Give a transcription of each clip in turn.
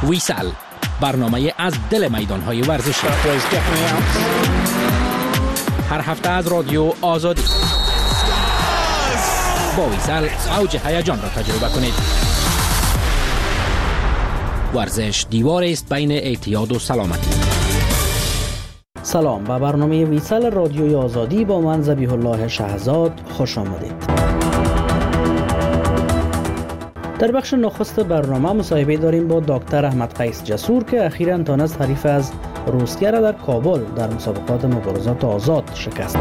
ویسال، برنامه از دل میدان‌های ورزشی. هر هفته از رادیو آزادی. با ویسال اوج هیجان را تجربه کنید. ورزش دیواری است بین اعتیاد و سلامتی. سلام، به برنامه ویسال رادیوی آزادی با من ذبیح الله شهزاد خوش آمدید. در بخش نخست برنامه مصاحبه داریم با دکتر احمد قیس جسور که اخیراً تانست حریف از روسیه را در کابل در مسابقات مبارزات آزاد شکست.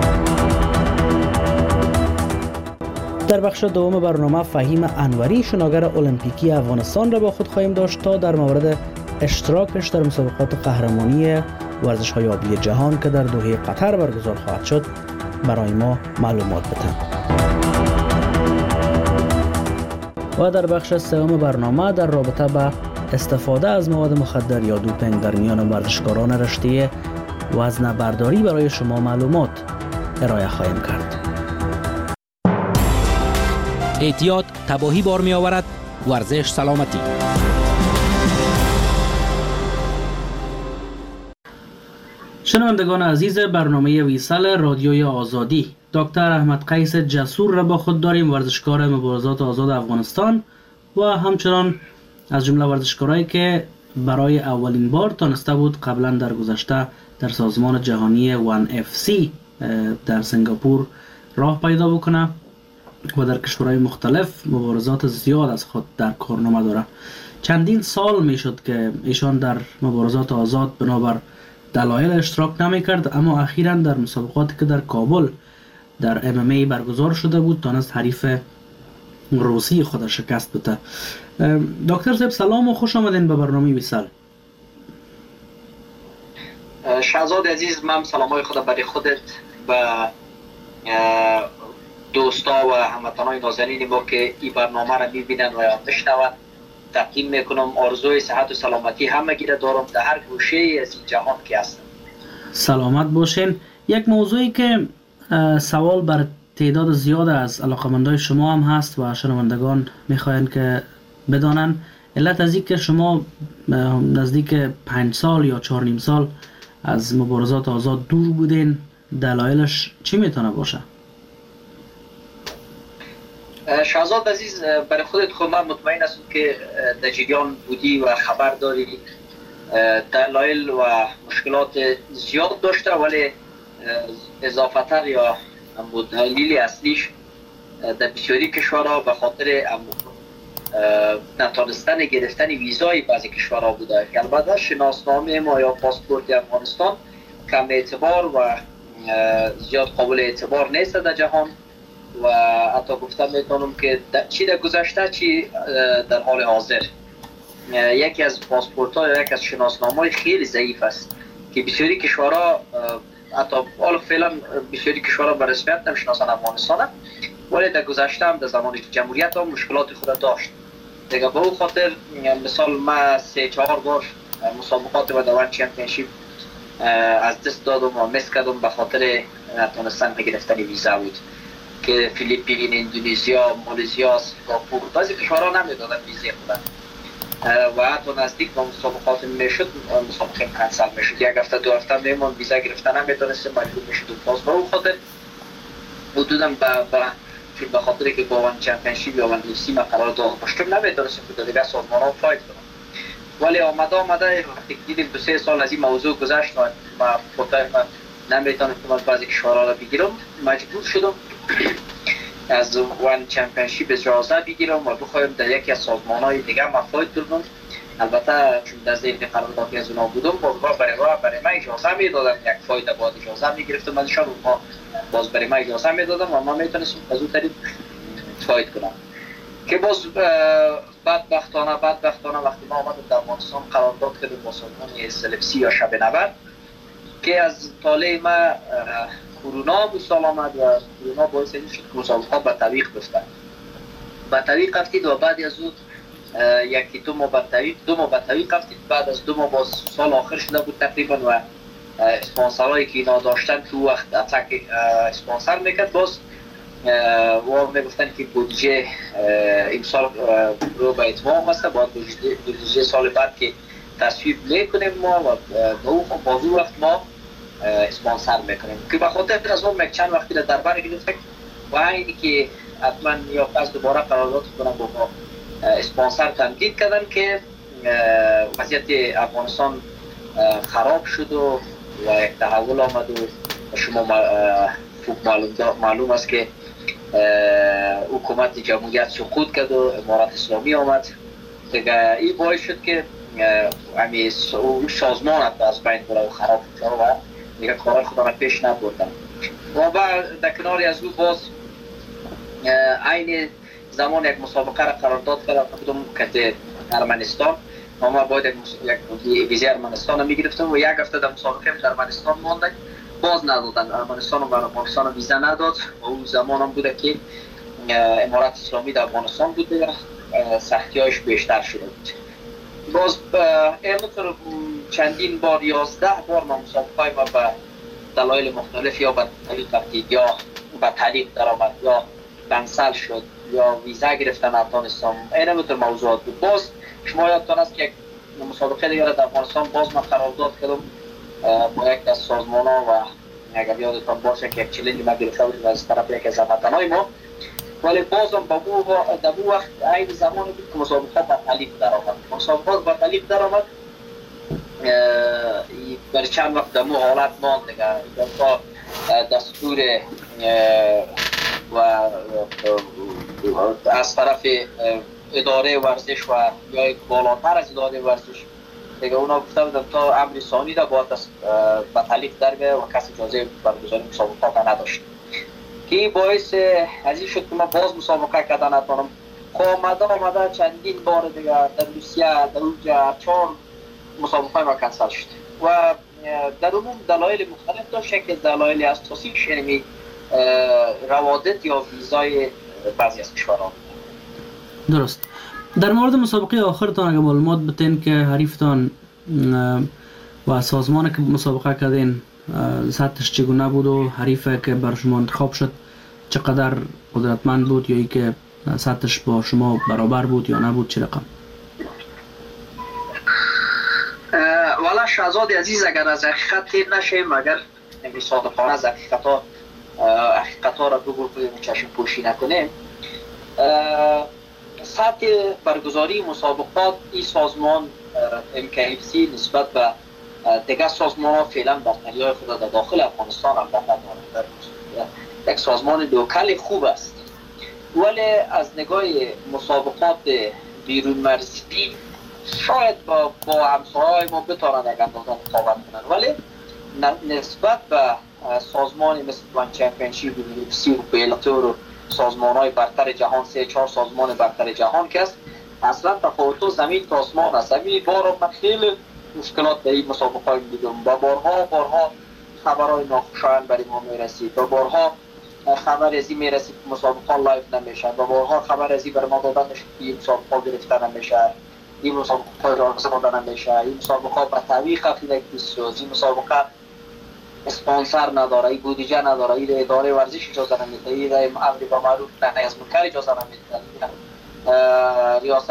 در بخش دوم برنامه فهیم انوری شناگر المپیکی افغانستان را با خود خواهیم داشت تا در مورد اشتراکش در مسابقات قهرمانی ورزش‌های آبی جهان که در دوحه قطر برگزار خواهد شد برای ما معلومات بدهد. و در بخش سوم برنامه در رابطه با استفاده از مواد مخدر یا دوپینگ در میان ورزشکاران رشته وزنه برداری برای شما معلومات ارائه خواهیم کرد. اعتیاد تباهی بار می آورد، ورزش سلامتی. شنوندگان عزیز برنامه ویسال رادیوی آزادی، دکتر احمد قیس جسور را با خود داریم، ورزشکار مبارزات آزاد افغانستان و همچنان از جمله ورزشکارایی که برای اولین بار تانسته بود قبلا در گذشته در سازمان جهانی 1FC در سنگاپور راه پیدا بکنه و در کشورهای مختلف مبارزات زیاد از خود در کارنامه داره. چندین سال می شد که ایشان در مبارزات آزاد بنابر دلایل اشتراک نمی کرد، اما اخیراً در مسابقاتی که در کابل در MMA برگزار شده بود تانست حریف روسی خود شکست بده. دکتر صاحب سلام و خوش آمدین به برنامه ویسال. شهزاد عزیز، من سلامای خود برای خودت و دوستا و هموطنان نازنین ما که این برنامه را میبینن و میشنون تقدیم میکنم. آرزوی صحت و سلامتی همگی را دارم در هر گوشه از این جهان که هستم. سلامت باشین. یک موضوعی که سوال بر تعداد زیاد از علاقمندای شما هم هست و شنوندگان میخواین که بدانن، علت از این که شما نزدیک 5 سال یا 4.5 سال از مبارزات آزاد دور بودین، دلایلش چی میتونه باشه؟ شهزاد عزیز، برای خودت خود من مطمئن هستم که در جریان بودی و خبر داری. دلایل و مشکلات زیاد داشته، ولی اضافتر یا دلیل اصلیش در بسیاری کشورها به خاطر نتانستن گرفتن ویزای بعضی کشورها بوده که البته شناسنامه ما یا پاسپورت افغانستان کم اعتبار و زیاد قابل اعتبار نیست در جهان و حتی گفتم میتونم که چی در گذشته چی در حال حاضر یکی از پاسپورت ها یا یکی از شناسنامه های خیلی ضعیف است که بسیاری کشورها حتی حالا فعلا بسیاری کشورها به رسمیت نمیشناسن افغانستان، ولی در گذشته هم در زمان جمهوریت هم مشکلات خود داشت دیگه. به اون خاطر مثال ما 3-4 بار مسابقات و دوان چمپیونشیپ از دست دادم و مس کردم به خاطر نتونستن گرفتن ویزا بود که فیلیپین، اندونزیا، مالزیا، سنگاپور بعضی کشورها نمیدادن ویزای خودن و حتی نزدیک با مسابقات میشد مسابقه کنسل میشد، یک هفته 2 هفته میمون ویزا گرفتن نمیتونست، مجبور میشد و باز به اون خاطر حدودا به خاطر که با وان چمپیونشیپ یا وان UFC ما قرار داشتم پشتم نمیتونستم که دیگه سازمان ها فایت کنم، ولی آمده وقتی دیدیم 2-3 سال از این موضوع گذشت و ما نمیتونم که بعضی کشورها را بگیرم، مجبور شدم از وان چمپیونشیپ اجازه بگیرم و بخوایم در یکی از سازمان‌های دیگه ما فایت کنم. البته چون در ذهن قراردادی از اونا بودم برای من اجازه میدادم یک فایت بعد اجازه میگرفتم ازشان و باز برای من اجازه میدادم و ما میتونستم از اون طریق فایت کنم که باز بدبختانه وقتی ما آمدیم در افغانستان قرارداد کردیم با سازمان SLFC یا شب نبرد که از طالع ما کرونا به سال آمد و کرونا باعث شد که مسابقات به تعویق بیفتند. به تعویق رفتید و بعد از اون یکی 2 ماه به تعویق رفتید. بعد از 2 ماه باز سال آخر شده بود تقریبا و اسپانسرهایی که اینا داشتن تو وقت اتاک اسپانسر میکرد باز و میگفتن که بودجه این سال رو به اتمام هسته، باید بودجه سال بعد که تصویب میکنیم ما و به بازو وقت ما اسپانسر میکنیم که به خاطر از اون چند وقتی در بر گرفتیم و اینی که حتما یا پس دوباره قرارداد کنم با اسپانسر تمدید کردن که وضعیت افغانستان خراب شد و یک تحول آمد و شما معلوم است که حکومت جمهوریت سقوط کرد و امارت اسلامی آمد دیگه. این باعث شد که همین سازمان از بین بره و خراب شد و دیگه کار خود را پیش نبردن و بعد در کناری از او باز عین زمان یک مسابقه را قرارداد کردن کدوم کته ارمنستان ما باید یک ویزه ارمنستان را میگرفتم و یک هفته در مسابقه در ارمنستان ماندیم باز ندادن. ارمنستان و افغانستان ویزه نداد و اون زمان هم بوده که امارت اسلامی در افغانستان بود و سختی‌هایش بیشتر شده بود. باز اینطور چندین بار 11 بار ما مسابقه ما به دلایل مختلف یا به طریق ترتیب یا به طریق درآمد یا کنسل شد یا ویزا گرفتن نتونستم. اینطور موضوعات بود. باز شما یادتان است که یک مسابقه دیگر در افغانستان باز من قرارداد کردم با یک از سازمان‌ها و اگر یادتان باشه که یک چلنج ما گرفته بودیم از طرف یک از هموطنهای ما، ولی بازم در اون وقت عین زمانی بود که مسابقه با تعلیق درآمد. مسابقه با تعلیق درآمد برای چند وقت در اون حالت ماند دیگه تا دستور و از طرف اداره ورزش و یا بالاتر از اداره ورزش دیگه اونا گفته بودن تا امر ثانی را باید به تعلیق در بیاید و کسی اجازه برگزاری مسابقات نداشت که باعث از این شد که من باز مسابقه کردن نتونم. آمده چندین بار دیگه در روسیه در اونجا 4 مسابقه ما کنسل شد و در عموم دلایل مختلف داشت که دلایل اساسیش یعنی روادت یا ویزای بعضی از کشورها. درست. در مورد مسابقه آخرتان اگر معلومات بتین که حریفتان و سازمانی که مسابقه کردین سطحش چگونه بود و حریفه که بر شما انتخاب شد چقدر قدرتمند بود یا ای که سطحش با شما برابر بود یا نبود چه رقم؟ والا شهزاد عزیز اگر از حقیقت تیر نشیم اگر صادقانه از حقیقت ها را بگویم چشم پوشی نکنیم سطح برگزاری مسابقات این سازمان MKFC نسبت به دیگر سازمان ها فعلا برتری های خود در داخل افغانستان هم دارد. یک سازمان لوکال خوب است ولی از نگاه مسابقات بیرون مرزی شاید با همسایه‌های ما بتوانند یک اندازه مقاومت کنند ولی نسبت به سازمانی مثل وان چمپیونشیپ و UFC و بیلاتور و سازمان‌های برتر جهان 3-4 سازمان برتر جهان که است اصلا تفاوت زمین تا آسمان است. همین بار من خیلی مشکلات در این مسابقه دیدم و بارها خبرهای ناخوشایند برای ما میرسید و بارها خبر ازی میرسید که مسابقه لایو نمیشه و بارها خبر ازی بر ما دادن میشه که این مسابقه گرفته نمیشه، این مسابقه راه دادن نمیشه، این مسابقه به تعویق خفیده است، این مسابقه اسپانسر نداره، این بودجه نداره، این اداره ورزش اجازه نمیده، این امر به معروف نهی از منکر اجازه نمیده، ریاست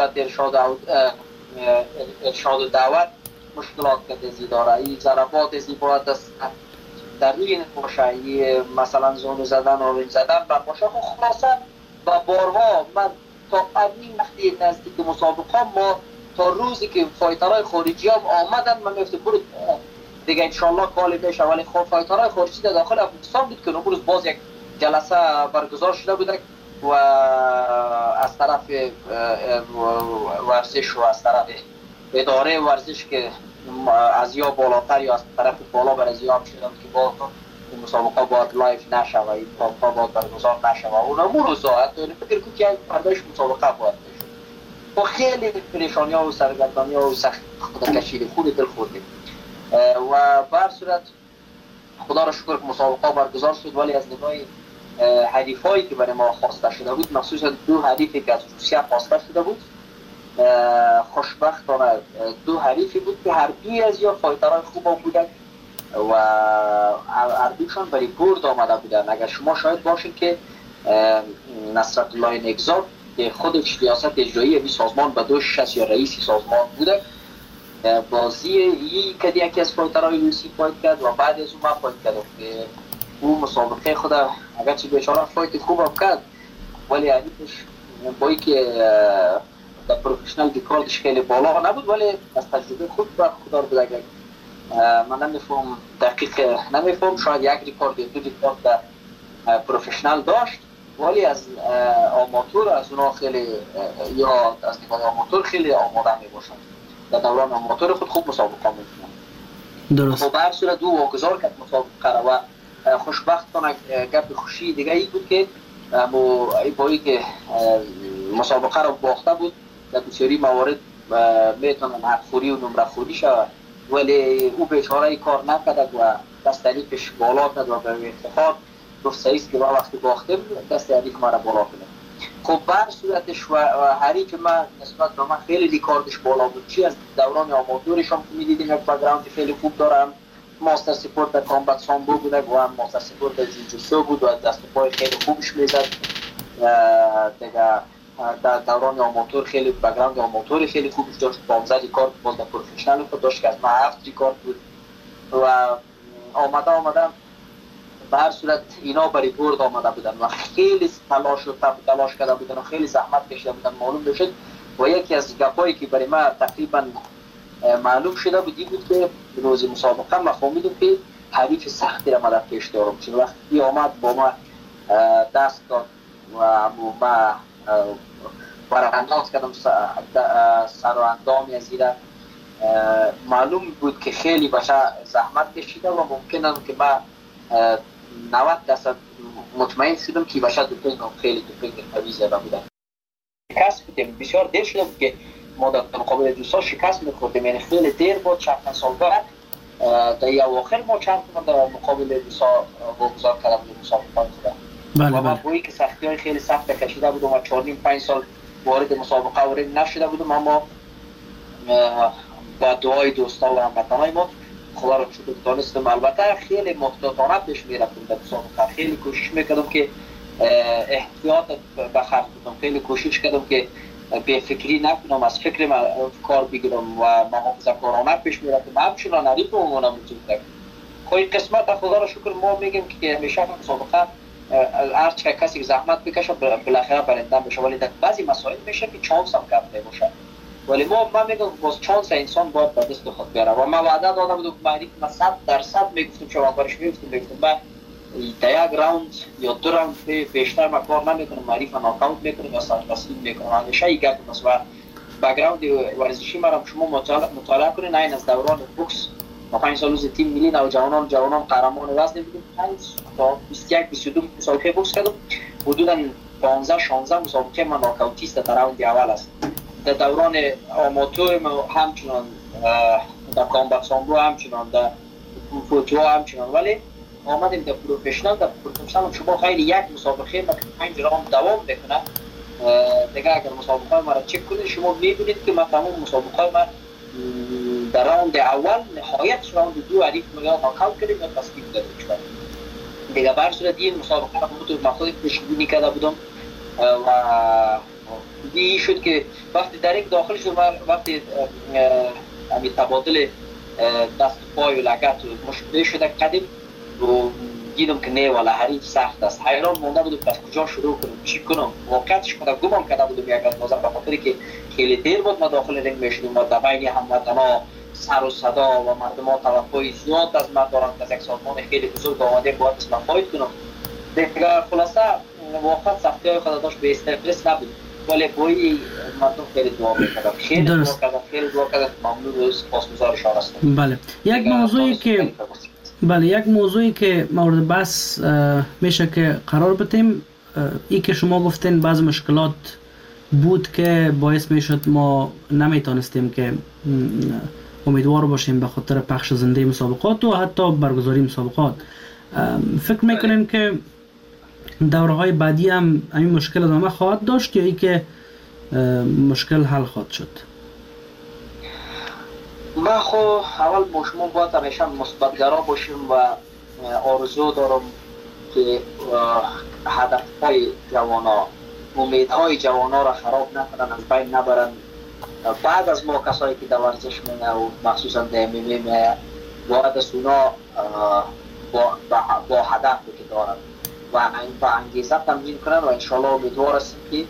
ارشاد و دعوت مشکلات که ازی داره، این ضربات ازی باید در روی باشه، مثلا زون زدن و رنج زدن بر باشه. خلاصا و بارها من تا این وقتی نزدیک مسابقه ما تا روزی که فایترهای خارجی هم آمدن من میفته برو دیگه انشالله کالی میشه ولی خب فایترهای خارجی در داخل افغانستان بود که امروز باز یک جلسه برگزار شده بوده و از طرف ورزش و از طرف اداره ورزش که از یا بالاتر یا از طرف بالا بر از یا هم شدن که با مسابقه باید لایف نشه و این مسابقه باید برگزار نشه و اون امروز حتی فکر کنم که فرداش مسابقه باید بشه با خیلی پریشانی ها و سرگردانی ها و سخت خودکشی خود دل خوردیم و بر صورت خدا را شکر که مسابقه برگزار شد ولی از نگاه حریفایی که برای ما خواسته شده بود مخصوصا 2 حریفی که از روسیه خواسته شده بود خوشبختانه 2 حریفی بود که هر دوی از یا فایترهای خوب بودن و هر دوشان برای برد آمده بودن. اگر شما شاید باشید که نصرت الله نگزاد که خودش ریاست اجرایی این سازمان به 2 یا رئیس سازمان بوده بازی ای که یکی از فایترهای روسی فایت کرد و بعد از اون من فایت کردم که اون مسابقه خود اگرچه بیچاره فایت خوب هم کرد ولی حریفش با اینکه در پروفشنال ریکاردش خیلی بالا نبود ولی از تجربه خود برخوردار بود. اگر من نمیفهم دقیق نمیفهم شاید یک ریکارد یا 2 ریکارد در پروفشنال داشت ولی از آماتور از اونا خیلی یا از نگاه آماتور خیلی آماده می باشند در دوران آماتور خود خوب مسابقه می کنند. درست. خب هر صورت دو واگذار کرد مسابقه را و خوشبختانه گپ خوشی دیگه ای بود که با اینکه مسابقه را باخته بود در بسیاری موارد میتونن حقخوری و نمره خوری شود ولی او بیچاره کار نکرد و دست حریفش بالا کرد و به افتخار گفت سعیست که ما وقتی باختیم دست حریف ما را بالا کنیم. خب بر صورتش و حریف من نسبت به من خیلی ریکاردش بالا بود چی از دوران آماتورش هم میدیدیم یک بگراند خیلی خوب دارم ماستر سپورت در کامبت سامبو بود و هم ماستر سپورت در جوجوتسو بود و دست پای خیلی خوبش میزد دیگه در دوران آماتور خیلی بگراند آماتور خیلی خوبش داشت 15 ریکارد باز در پروفشنال خود داشت که از من 7 ریکارد بود و آمده به هر صورت اینا برای برد آمده بودن و خیلی تلاش کرده بودن و خیلی زحمت کشیده بودن معلوم بشد و یکی از گپایی که برای ما تقریبا معلوم شده بودی بود که روز مسابقه ما فهمیدم که حریف سختی را ما در پیش دارم چون وقتی آمد با ما دست داد و ما برانداز کردم سر و اندامی از ایره معلوم بود که خیلی باشه زحمت کشیده و ممکنه که ما 90% مطمئن شدم که باشه دوپینگ خیلی دوپینگ قوی زده بودن. شکست بودیم بسیار دیر شده بود که ما در مقابل دوستا شکست میخوردیم یعنی خیلی دیر بود چند سال بعد در اواخر ما چند در مقابل دوستا واگذار کرده بودیم مسابقه خود و ما بایی که سختی های خیلی سخت کشیده بودم و 4.5 سال وارد مسابقه وارد نشده بودم اما با دعای دوستا و هموطنای ما خدا را شکر دانستم. البته خیلی محتاطانه پیش میرفتم در مسابقه خیلی کوشش میکردم که احتیاط بخرج کنم خیلی کوشش کردم که به فکری نکنم از فکر من کار بگیرم و محافظه‌کارانه پیش میرفتم همچنان حریف اونم می‌تونم خواهی قسمت خدا را شکر ما میگیم که همیشه مسابقه هر چه کسی زحمت بکشه بالاخره برنده بشه ولی در بعضی مسائل میشه که چانس هم کم نمیشه ولی من میگم باز چانس انسان باید به دست خود بیاره و من وعده داده بودم که حریف من 100% میگفتم چه واقعش میگفتم من در یک راوند یا 2 راوند بیشتر من کار نمیکنم حریف من ناکاوت میکنم یا سرتسلیم میکنم همیشه این گپ است و بک‌گراند ورزشی مرا شما مطالعه کنین این از دوران بوکس ما 5 سال روز تیم ملی نوجوانان قهرمان وزن بودیم 5 تا 21 22 مسابقه بوکس کردم حدودا 15 16 مسابقه من ناکاوتیست در راوند اول است. در دوران آماتور ما همچنان در کامبت سامبو همچنان در فوتو همچنان ولی آمدیم در پروفشنال شما خیلی یک مسابقه ما 5 راوند دوام بکنه دیگه اگر مسابقه ما را چک کنید شما میبینید که ما تمام مسابقه ما در راوند اول نهایت راوند 2 حریف ما یا ناکاوت کردیم یا تسلیم دادیم دیگه بر صورت این مسابقه ما خود پیش‌بینی کرده بودم و دی شد که وقتی در یک داخل شد وقتی همین تبادل دست پای و لگت مشکلی شده قدیم و دیدم که نه والا حریف سخت است حیران مونده بودم از کجا شروع کنم چی کنم واقعیتش کنم گمان کرده بودم یک اندازه به خاطر که خیلی دیر بود ما داخل رنگ میشدیم و در بین هموطنا سر و صدا و مردم ها توقعی زیاد از من دارند که از یک سازمان خیلی بزرگ آمده باید اسم فایت کنم دیگه خلاصه واقعا سختی های خدا داشت به استرس نبود ولی بایی مردم خیلی دعا میکردم خیلی دعا کردم ممنون و سپاسگزارشان هستم. بله یک موضوعی که مورد بحث میشه که قرار بدیم ای که شما گفتین بعض مشکلات بود که باعث میشد ما نمیتونستیم که امیدوار باشیم به خاطر پخش زنده مسابقات و حتی برگزاری مسابقات. فکر میکنین که دوره‌های بعدی هم این مشکل ادامه خواهد داشت یا ای که مشکل حل خواهد شد؟ من خو اول شما باید همیشه مثبت‌گرا باشیم و آرزو دارم که هدف‌های جوانا امیدهای جوانا را خراب نکنن از بین نبرن بعد از ما کسایی که در ورزش میه و مخصوصا در MMA میه باید از اونا با هدفی که دارن و با انگیزه تمرین کنن و انشالله امیدوار هستیم که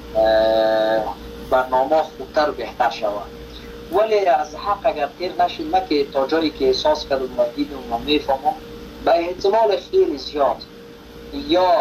برنامه خوبتر و بهتر شود. ولی از حق اگر تیر نشیم ما که تا جایی که احساس کردم و دیدم و میفهمم به احتمال خیلی زیاد یا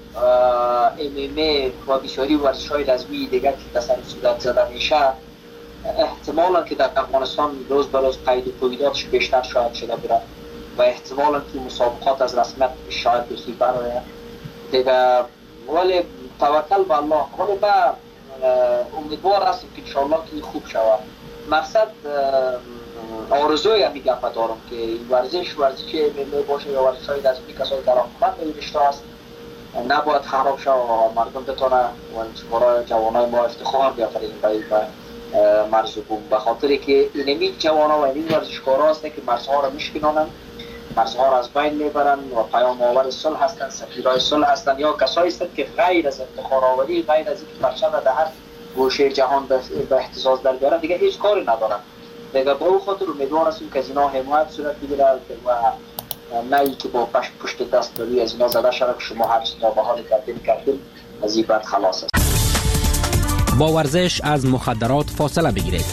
MMA و بسیاری ورزش‌های رزمی دیگر که تصر صورت زده میشه احتمالا که در افغانستان روز به روز قید و قیوداتش بیشتر شاید شده بره و احتمالا که مسابقات از رسمیت شاید بخی برای دیگه. ولی توکل به الله. ولی با امیدوار هستیم که انشاءالله که خوب شود. مقصد آرزوی همی گفت دارم که این ورزشی MMA باشه یا ورزش‌های رزمی کسایی در آمد به رشته هست نباید خراب شد و مردم بتونه برای جوانای ما افتخار بیافرین به مرز بوم، به خاطر که اینمی جوانا و این ورزشکارا هستن که مرزها را میشکنانن، مرزها را از بین میبرن و پیام آور صلح هستن، سفیرای صلح هستن یا کسایی هستن که غیر از افتخار آوری، غیر از اینکه پرچم در هر گوشه جهان به احتزاز در بیارن دیگه هیچ کاری ندارن. دیگه به او خاطر امیدوار هستیم که از اینا حمایت صورت بگیره و نه ای که با پشت دست روی از اینا زده شده که شما هر چی تا به حال کردین از این بد خلاص است. با ورزش از مخدرات فاصله بگیرید.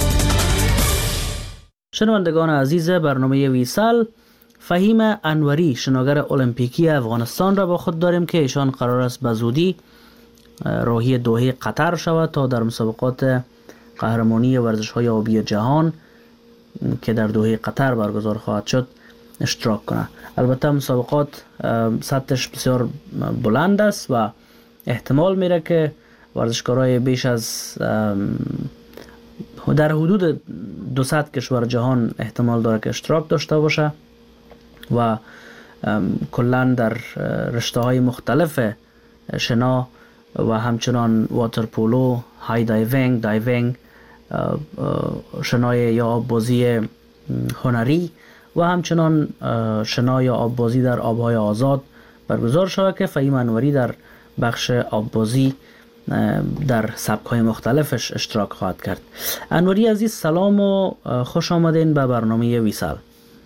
شنوندگان عزیز برنامه ویسال، فهیم انوری شناگر المپیکی افغانستان را با خود داریم که ایشان قرار است به زودی راهی دوحه قطر شود تا در مسابقات قهرمانی ورزش‌های آبی جهان که در دوحه قطر برگزار خواهد شد اشتراک کنه. البته مسابقات سطحش بسیار بلند است و احتمال میره که ورزشکارای بیش از در حدود 200 کشور جهان احتمال داره که اشتراک داشته باشه و کلان در رشته‌های مختلف شنا و همچنان واترپولو، های دایوینگ، شنای یا آببازی هنری و همچنان شنا یا آببازی در آبهای آزاد برگزار شود که فهیم انوری در بخش آببازی در سبک‌های مختلفش اشتراک خواهد کرد. انوری عزیز سلام و خوش آمدین به برنامه ویسال.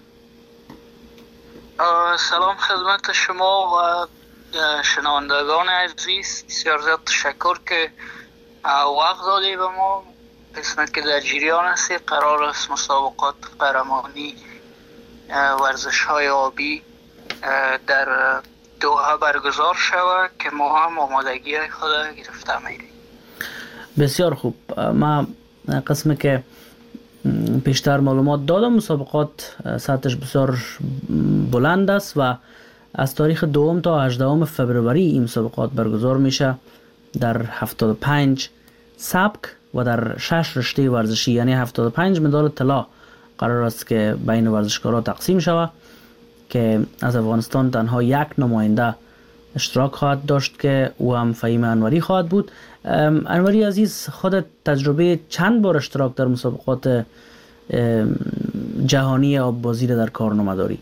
سلام خدمت شما و شنوندگان عزیز، بسیار زیاد تشکر که وقت دادی به ما. قسمت که در جریان هستی قرار است مسابقات قهرمانی ورزش‌های آبی در دوحه برگزار شود که ما هم آمادگی خود گرفته می‌ریم. بسیار خوب. ما قسمی که پیشتر معلومات دادم مسابقات سطحش بسیار بلند است و از تاریخ 2 تا 18 فوریه این مسابقات برگزار میشه در 75 سبک و در 6 رشته ورزشی، یعنی 75 مدال طلا قرار است که بین ورزشکارا تقسیم شود که از افغانستان تنها یک نماینده اشتراک خواهد داشت که او هم فهیم انوری خواهد بود. انوری عزیز، خودت تجربه چند بار اشتراک در مسابقات جهانی آببازی در کارنامه داری؟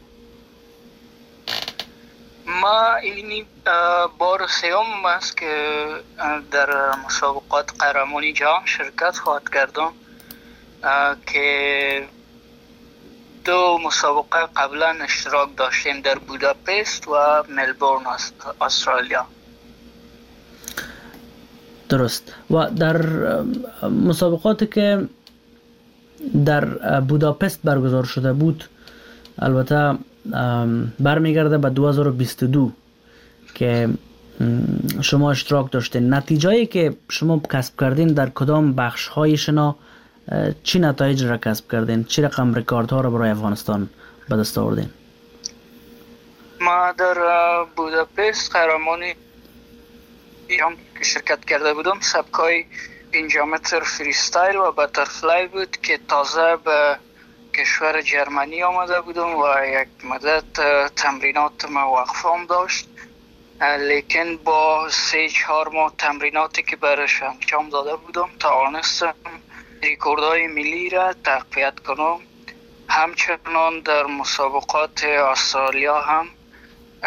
ما اینی بار سوم است که در مسابقات قهرمانی جهان شرکت خواهد کردم که 2 مسابقه قبلا اشتراک داشتیم در بوداپست و ملبورن استرالیا. درست. و در مسابقاتی که در بوداپست برگزار شده بود البته برمیگرده به 2022 که شما اشتراک داشتین. نتیجه‌ای که شما کسب کردین در کدام بخش‌های شنا چی نتایج را کسب کردین؟ چی رقم رکوردها را برای افغانستان به دست آوردین؟ ما در بوداپست قهرمانی که شرکت کرده بودم سبکای 5 متر فریستایل و باترفلای بود که تازه به کشور جرمنی آمده بودم و یک مدت تمرینات ما وقفام داشت، لیکن با 3-4 ماه تمریناتی که برش انجام داده بودم توانستم ریکوردهای ملی را تقویت کنم. همچنان در مسابقات استرالیا هم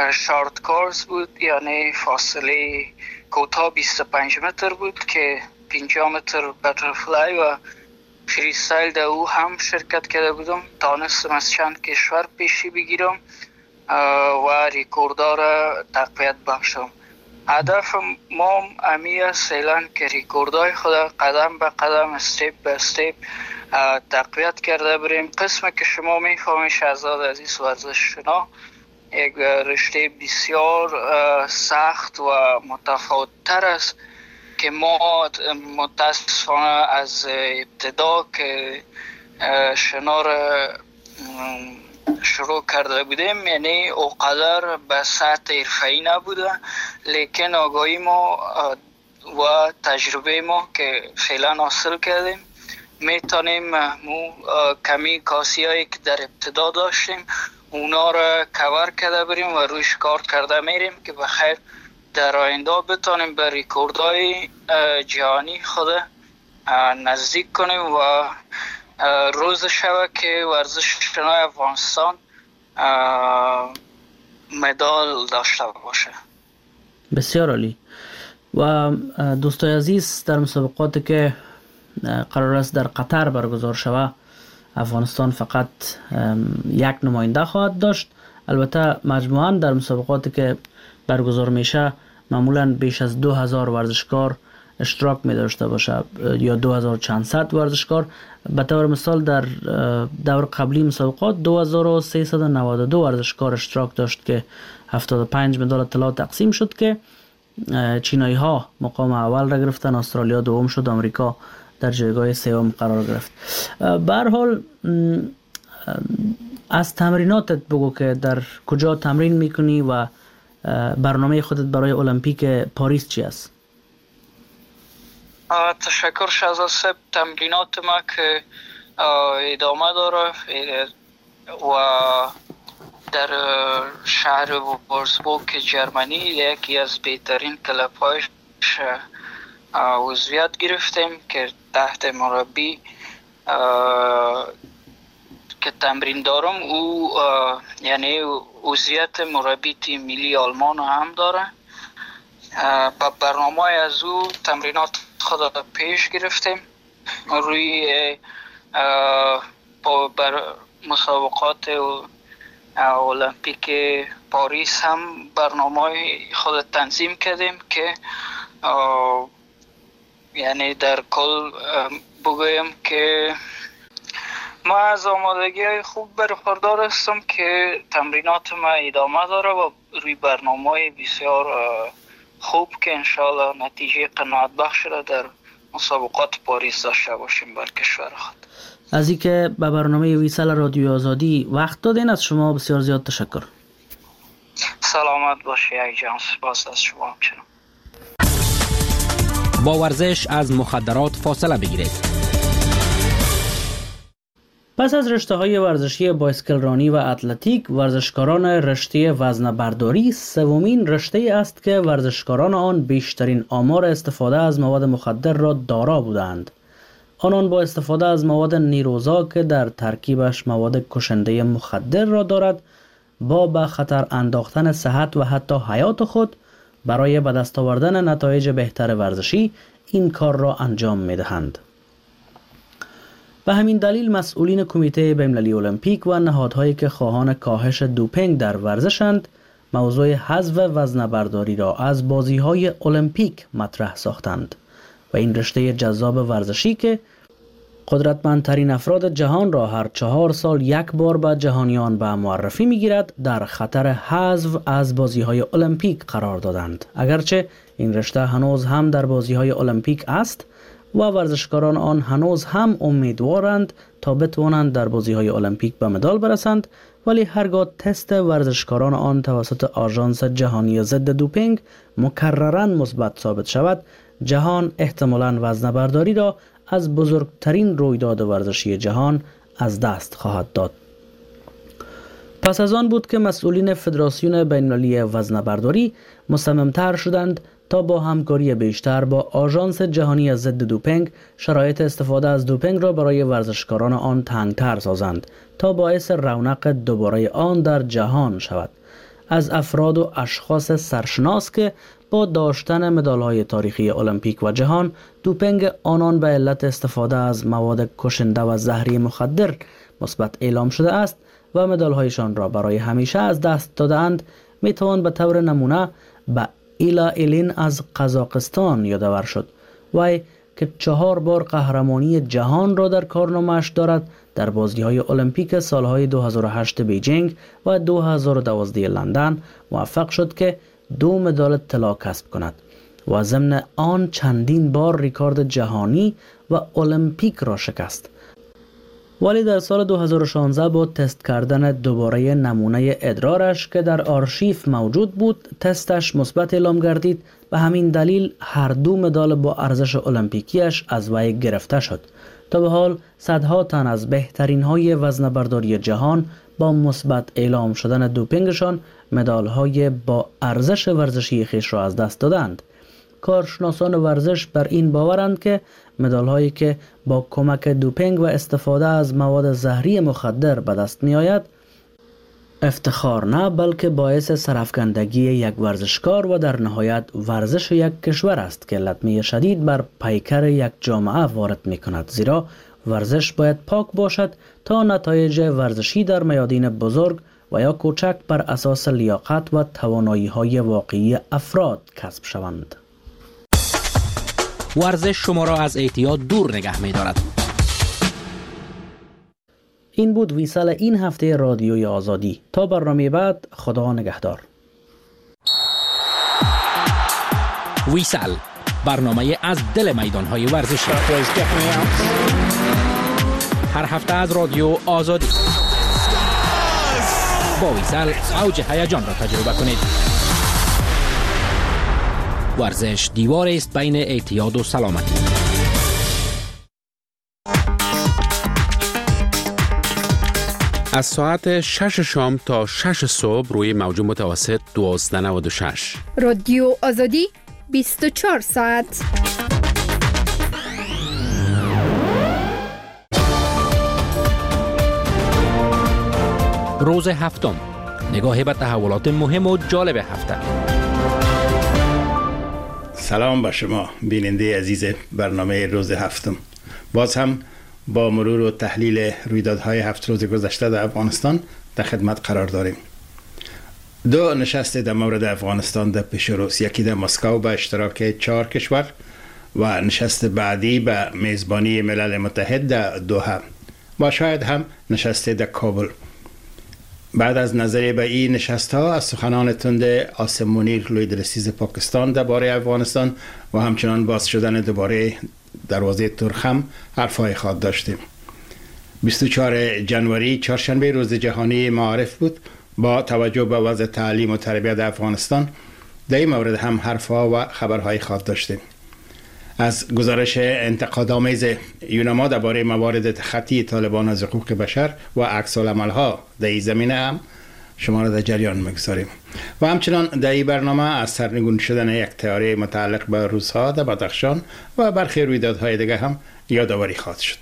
شارت کورس بود، یعنی فاصله کوتاه 25 متر بود که 50 متر باترفلای و فریستایل در او هم شرکت کرده بودم. تانستم از چند کشور پیشی بگیرم و ریکوردها را تقویت بخشم. هدف ما امی است فعلا که ریکوردهای خود قدم به قدم، استیپ به استیپ تقویت کرده بریم. قسم که شما میفهمید شهزاد عزیز ورزش شنا یک رشته بسیار سخت و متفاوت تر است که ما متاسفانه از ابتدا که شنا را شروع کرده بودیم، یعنی اوقدر به سطح حرفه‌ای نبوده، لیکن آگاهی ما و تجربه ما که فعلا حاصل کردیم میتونیم کمی کاسی هایی که در ابتدا داشتیم اونا را کور کرده بریم و رویش کار کرده میریم که بخیر در آینده بتونیم به ریکوردهای جهانی خود نزدیک کنیم و روز شود که ورزش شنای افغانستان مدال داشته باشه. بسیار عالی. و دوستای عزیز، در مسابقاتی که قرار است در قطر برگزار شود افغانستان فقط یک نماینده خواهد داشت. البته مجموعاً در مسابقاتی که برگزار میشه معمولاً بیش از 2000 ورزشکار اشتراک می داشته باشه یا 2000 چند صد ورزشکار. به طور مثال در دور قبلی مسابقات 2392 ورزشکار اشتراک داشت که 75 مدال طلا تقسیم شد که چینایی ها مقام اول را گرفتن، استرالیا دوم شد، آمریکا در جایگاه سوم قرار گرفت. به هر حال از تمریناتت بگو که در کجا تمرین میکنی و برنامه خودت برای المپیک پاریس چی است؟ تشکر شهزاد صاحب. تمرینات ما که ادامه داره و در شهر وولفسبورگ جرمنی یکی از بهترین کلب‌هایش عضویت گرفتیم که تحت مربی که تمرین دارم او یعنی عضویت مربی تیم ملی آلمان هم داره. با برنامه از او تمرینات خود پیش گرفتیم. روی بر مسابقات المپیک پاریس هم برنامه خود تنظیم کردیم که یعنی در کل بگویم که ما از آمادگی خوب برخوردار هستم که تمرینات ما ادامه داره و روی برنامه بسیار خوب که انشاءالله نتیجه قناعت بخش را در مسابقات پاریس داشته باشیم بر کشور خود. از اینکه به برنامه ویسال رادیوی آزادی وقت دادین از شما بسیار زیاد تشکر. سلامت باشی یک جان. سپاس از شما همچنان. با ورزش از مخدرات فاصله بگیرید. پس از رشته‌های ورزشی بایسکل رانی و اتلتیک، ورزشکاران رشته وزنه‌برداری سومین رشته است که ورزشکاران آن بیشترین آمار استفاده از مواد مخدر را دارا بودند. آنان با استفاده از مواد نیروزا که در ترکیبش مواد کشنده مخدر را دارد، با به خطر انداختن صحت و حتی حیات خود برای به دست آوردن نتایج بهتر ورزشی این کار را انجام می‌دهند. به همین دلیل مسئولین کمیته بین‌المللی المپیک و نهادهایی که خواهان کاهش دوپینگ در ورزشند موضوع حذف وزنه‌برداری را از بازی‌های المپیک مطرح ساختند و این رشته جذاب ورزشی که قدرتمندترین افراد جهان را هر 4 سال یک بار به جهانیان به معرفی می‌گیرد در خطر حذف از بازی‌های المپیک قرار دادند. اگرچه این رشته هنوز هم در بازی‌های المپیک است و ورزشکاران آن هنوز هم امیدوارند تا بتوانند در بازی‌های المپیک به مدال برسند، ولی هرگاه تست ورزشکاران آن توسط آژانس جهانی ضد دوپینگ مکرراً مثبت ثابت شود، جهان احتمالاً وزنه‌برداری را از بزرگترین رویداد ورزشی جهان از دست خواهد داد. پس از آن بود که مسئولین فدراسیون بین‌المللی وزنه‌برداری مصمم‌تر شدند تا با همکاری بیشتر با آژانس جهانی ضد دوپینگ شرایط استفاده از دوپینگ را برای ورزشکاران آن تنگ‌تر سازند تا باعث رونق دوباره آن در جهان شود. از افراد و اشخاص سرشناس که با داشتن مدال‌های تاریخی المپیک و جهان، دوپینگ آنان به علت استفاده از مواد کشنده و زهری مخدر مثبت اعلام شده است و مدال‌هایشان را برای همیشه از دست داده‌اند. میتوان به طور نمونه به ایلا ایلین از قزاقستان یادآور شد. وی که 4 بار قهرمانی جهان را در کارنامه‌اش دارد، در بازی‌های المپیک سالهای 2008 بیجینگ و 2012 لندن موفق شد که 2 مدال طلا کسب کند و ضمن آن چندین بار رکورد جهانی و المپیک را شکست. ولی در سال 2016 با تست کردن دوباره نمونه ادرارش که در آرشیف موجود بود، تستش مثبت اعلام گردید. به همین دلیل هر 2 مدال با ارزش المپیکیش از وی گرفته شد. تا به حال صدها تن از بهترین های وزنه‌برداری جهان با مثبت اعلام شدن دوپینگشان مدال های با ارزش ورزشی خیش را از دست دادند. کارشناسان ورزش بر این باورند که مدال هایی که با کمک دوپینگ و استفاده از مواد زهری مخدر به دست می آید افتخار نه بلکه باعث سرافکندگی یک ورزشکار و در نهایت ورزش یک کشور است که لطمه شدید بر پیکر یک جامعه وارد می کند، زیرا ورزش باید پاک باشد تا نتایج ورزشی در میادین بزرگ و یا کوچک بر اساس لیاقت و توانایی های واقعی افراد کسب شوند. ورزش شما را از اعتیاد دور نگه می دارد. این بود ویسال این هفته رادیوی آزادی. تا برنامه بعد، خدا نگهدار. ویسال، برنامه از دل میدانهای ورزشی. هر هفته از رادیو آزادی. با ویسال اوج هیجان را تجربه کنید. ورزش دیوار است بین اعتیاد و سلامتی. از ساعت 6 شام تا 6 صبح روی موج متوسط 1296. رادیو آزادی 24 ساعت. روز هفتم، نگاه به تحولات مهم و جالب هفته. سلام با شما بیننده عزیز برنامه روز هفتم. باز هم با مرور و تحلیل رویدادهای 7 روز گذشته در افغانستان در خدمت قرار داریم. 2 نشست در مورد افغانستان در پیش روز، یکی در مسکو به اشتراک 4 کشور و نشست بعدی به میزبانی ملل متحد در دوحه و شاید هم نشست در کابل. بعد از نظریه به این نشست ها از سخنان تند عاصم منیر لوی رئیس پاکستان درباره افغانستان و همچنان باز شدن درباره دروازه ترخم حرفای خواهد داشتیم. 24 جنوری چهارشنبه روز جهانی معارف بود. با توجه به وضع تعلیم و تربیت افغانستان در این مورد هم حرفها و خبرهای خواهد داشتیم. از گزارش انتقادآمیز یونما درباره موارد تخطی طالبان از حقوق بشر و عکس‌العمل‌ها در این زمینه هم شما را در جریان می‌گذاریم. و همچنان در این برنامه از سرنگون شدن یک تئوری متعلق به روس‌ها در بدخشان و برخی رویدادهای دیگر هم یادآوری خواهد شد.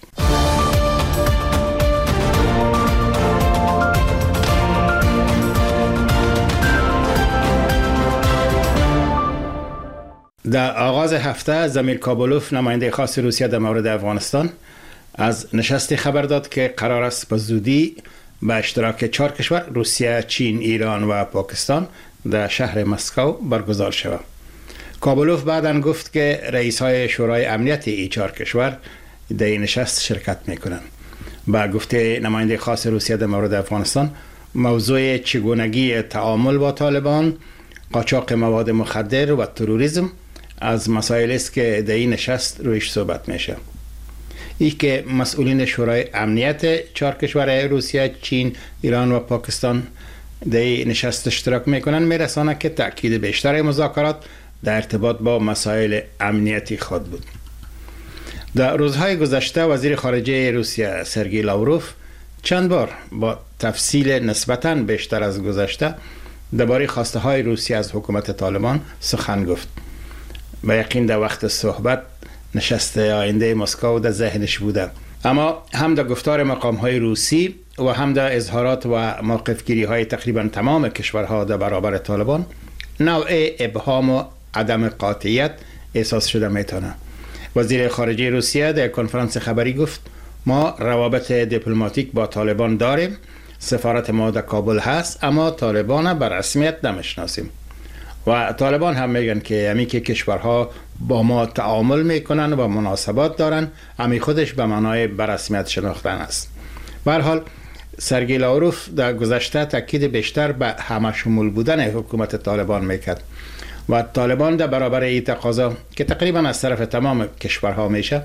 در آغاز هفته زمیر کابلوف نماینده خاص روسیه در مورد افغانستان از نشستی خبر داد که قرار است به زودی به اشتراک 4 کشور روسیه، چین، ایران و پاکستان در شهر مسکو برگزار شود. کابلوف بعداً گفت که رئیس‌های شورای امنیت این 4 کشور در این نشست شرکت می‌کنند. با گفته نماینده خاص روسیه در مورد افغانستان، موضوع چگونگی تعامل با طالبان، قاچاق مواد مخدر و تروریسم از مسائلی است که در این نشست رویش صحبت میشه. این که مسئولین شورای امنیت 4 کشور روسیه، چین، ایران و پاکستان در این نشست اشتراک میکنن میرسانه که تأکید بیشتر مذاکرات در ارتباط با مسائل امنیتی خود بود. در روزهای گذشته وزیر خارجه روسیه سرگئی لاوروف چند بار با تفصیل نسبتاً بیشتر از گذشته درباره خواسته های روسیه از حکومت طالبان سخن گفت. به یقین در وقت صحبت نشست آینده مسکو در ذهنش بوده، اما هم در گفتار مقام های روسی و هم در اظهارات و موقف گیری های تقریبا تمام کشورها در برابر طالبان نوع ابهام و عدم قاطعیت احساس شده میتونه. وزیر خارجه روسیه در کنفرانس خبری گفت ما روابط دیپلماتیک با طالبان داریم، سفارت ما در کابل هست، اما طالبان به رسمیت نمیشناسیم. و طالبان هم میگن که همی که کشورها با ما تعامل میکنن و مناسبات دارن، همی خودش به معنای به رسمیت شناختن است. به هر حال سرگئی لاوروف در گذشته تاکید بیشتر به همه شمول بودن حکومت طالبان میکرد و طالبان در برابر این تقاضا که تقریبا از طرف تمام کشورها میشه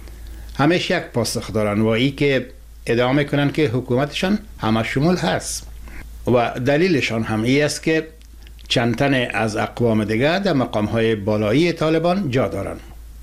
همیشه یک پاسخ دارن و ای که ادعا میکنن که حکومتشان همه شمول هست و دلیلشان هم ای است که چند تن از اقوام دیگر در مقامهای بالایی طالبان جا دارن.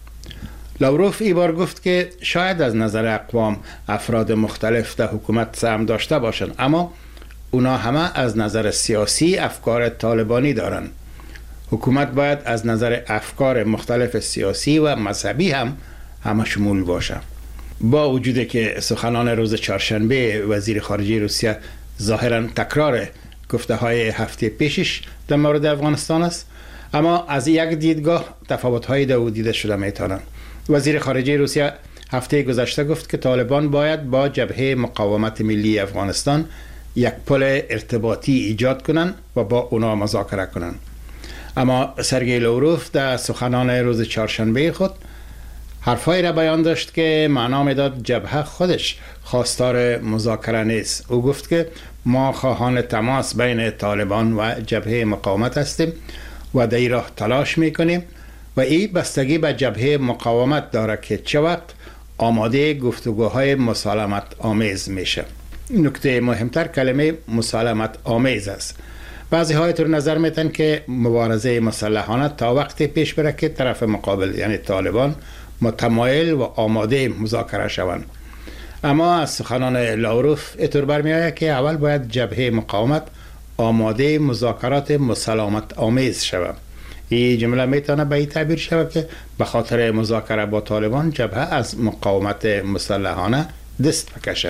لاوروف ای بار گفت که شاید از نظر اقوام افراد مختلف در حکومت سهم داشته باشند، اما اونا همه از نظر سیاسی افکار طالبانی دارن. حکومت باید از نظر افکار مختلف سیاسی و مذهبی هم همه شمول باشه. با وجودی که سخنان روز چهارشنبه وزیر خارجه روسیه ظاهرا تکرار گفته های هفته پیشش در مورد افغانستان است، اما از یک دیدگاه تفاوت های دیده شده میتونن. وزیر خارجه روسیه هفته گذشته گفت که طالبان باید با جبهه مقاومت ملی افغانستان یک پل ارتباطی ایجاد کنند و با اونا مذاکره کنند. اما سرگئی لاوروف در سخنان روز چهارشنبه خود حرفایی را بیان داشت که معنا میداد جبهه خودش خواستار مذاکره نیست. او گفت که ما خواهان تماس بین طالبان و جبهه مقاومت هستیم و در این راه تلاش میکنیم و این بستگی به جبهه مقاومت داره که چه وقت آماده گفتگوهای مسالمت آمیز میشه. نکته مهمتر کلمه مسالمت آمیز است. بعضی های طور نظر میتن که مبارزه مسلحانه تا وقتی پیش بره که طرف مقابل یعنی طالبان متمایل و آماده مذاکره شوند. اما از سخنان لاوروف اینطور برمیآید که اول باید جبهه مقاومت آماده مذاکرات مسالمت آمیز شود. این جمله میتونه به این تعبیر شود که به خاطر مذاکره با طالبان جبهه از مقاومت مسلحانه دست بکشه.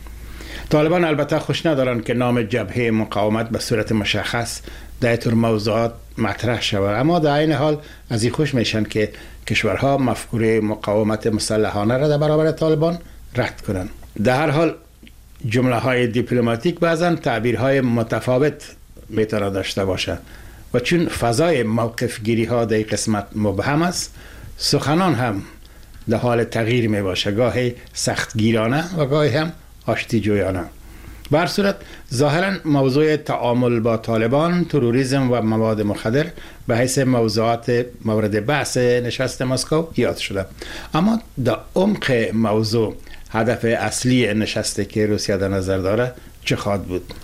طالبان البته خوش ندارن که نام جبهه مقاومت به صورت مشخص در اینطور موضوعات مطرح شود، اما در این حال از این خوش میشن که کشورها مفکوره مقاومت مسلحانه را در برابر طالبان رد کنند. در هر حال جمله های دیپلماتیک بعضا تعبیرهای متفاوت میتونه داشته باشه و چون فضای موقف گیری ها در قسمت مبهم است، سخنان هم در حال تغییر می باشه، گاهی سختگیرانه و گاهی هم آشتی جویانه. به هر صورت ظاهرا موضوع تعامل با طالبان، تروریسم و مواد مخدر به حیث موضوعات مورد بحث نشست مسکو یاد شده، اما در عمق موضوع هدف اصلی نشستی که روسیه در نظر داره چه خواهد بود؟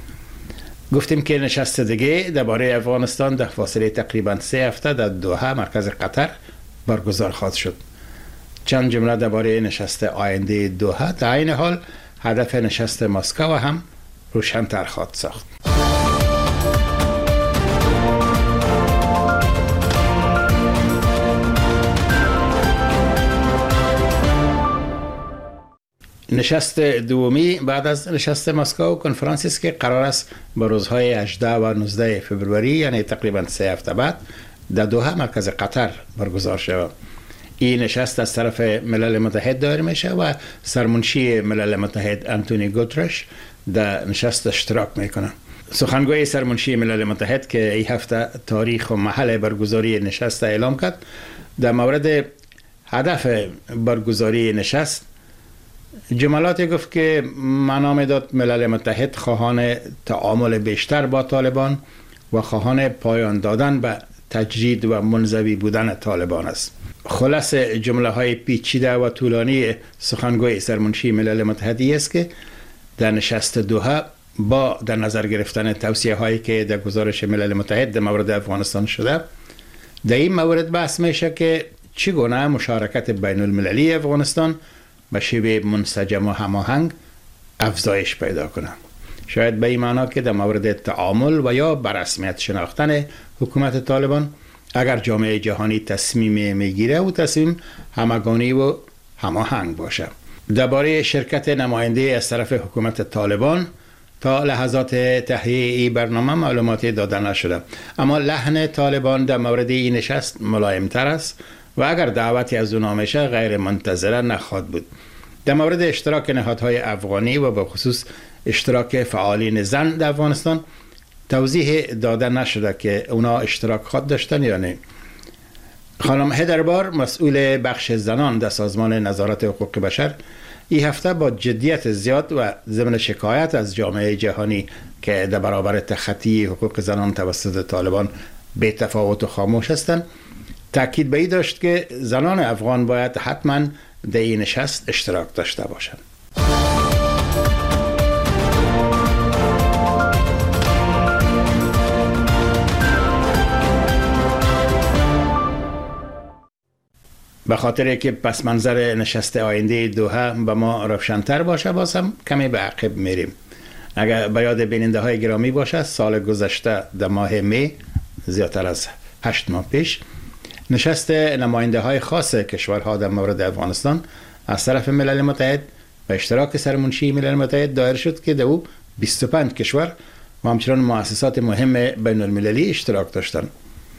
گفتیم که نشست دیگه درباره افغانستان در فاصله تقریبا 3 هفته در دوحه مرکز قطر برگزار خواهد شد. چند جمله درباره نشست آینده دوحه. در این حال هدف نشست مسکو هم روشن‌تر خواهد ساخت. نشست دومی بعد از نشست مسکو کنفرانسی است که قرار است با روزهای 18 و 19 فوریه یعنی تقریبا 3 هفته بعد در دوحه مرکز قطر برگزار شود. این نشست از طرف ملل متحد دایر میشه و سرمنشی ملل متحد آنتونی گوترش در نشست اشتراک میکنه. سخنگوی سرمنشی ملل متحد که این هفته تاریخ و محل برگزاری نشست اعلام کرد، در مورد هدف برگزاری نشست جملاتی گفت که معنا میداد ملل متحد خواهان تعامل بیشتر با طالبان و خواهان پایان دادن به تجدید و منزوی بودن طالبان است. خلاص جمله های پیچیده و طولانی سخنگوی سرمنشی ملل متحد است که در نشست دوحه با در نظر گرفتن توصیه هایی که در گزارش ملل متحد در مورد افغانستان شده، در این مورد بحث میشه که چگونه مشارکت بین المللی افغانستان به شیوه منسجم و هماهنگ افزایش پیدا کنه. شاید به این معنا که در مورد تعامل و یا برسمیت شناختن حکومت طالبان اگر جامعه جهانی تصمیم میگیره و تصمیم همگانی و هماهنگ باشه. درباره شرکت نماینده از طرف حکومت طالبان تا لحظات تهیه این برنامه معلوماتی داده نشده، اما لحن طالبان در مورد این نشست ملایمتر است و اگر دعوتی از اونها میشه غیر منتظره نخواهد بود. در مورد اشتراک نهادهای افغانی و به خصوص اشتراک فعالین زن در افغانستان توضیح داده نشده که اونا اشتراک خود داشتن یا نه. خانم هدربار مسئول بخش زنان در سازمان نظارت حقوق بشر این هفته با جدیت زیاد و ضمن شکایت از جامعه جهانی که در برابر تخطی حقوق زنان توسط طالبان بی تفاوت و خاموش هستند تاکید به این داشت که زنان افغان باید حتما در این نشست اشتراک داشته باشند. به خاطر که پس منظر نشست آینده دوحه به ما روشن‌تر باشه بازم کمی به عقب میریم. اگر به یاد بیننده های گرامی باشه سال گذشته در ماه می زیادتر از 8 ماه پیش نشست نماینده های خاص کشورها در مورد افغانستان از طرف ملل متحد و اشتراک سرمنشی ملل متحد دایر شد که در او 25 کشور و همچنان مؤسسات مهم بین المللی اشتراک داشتند.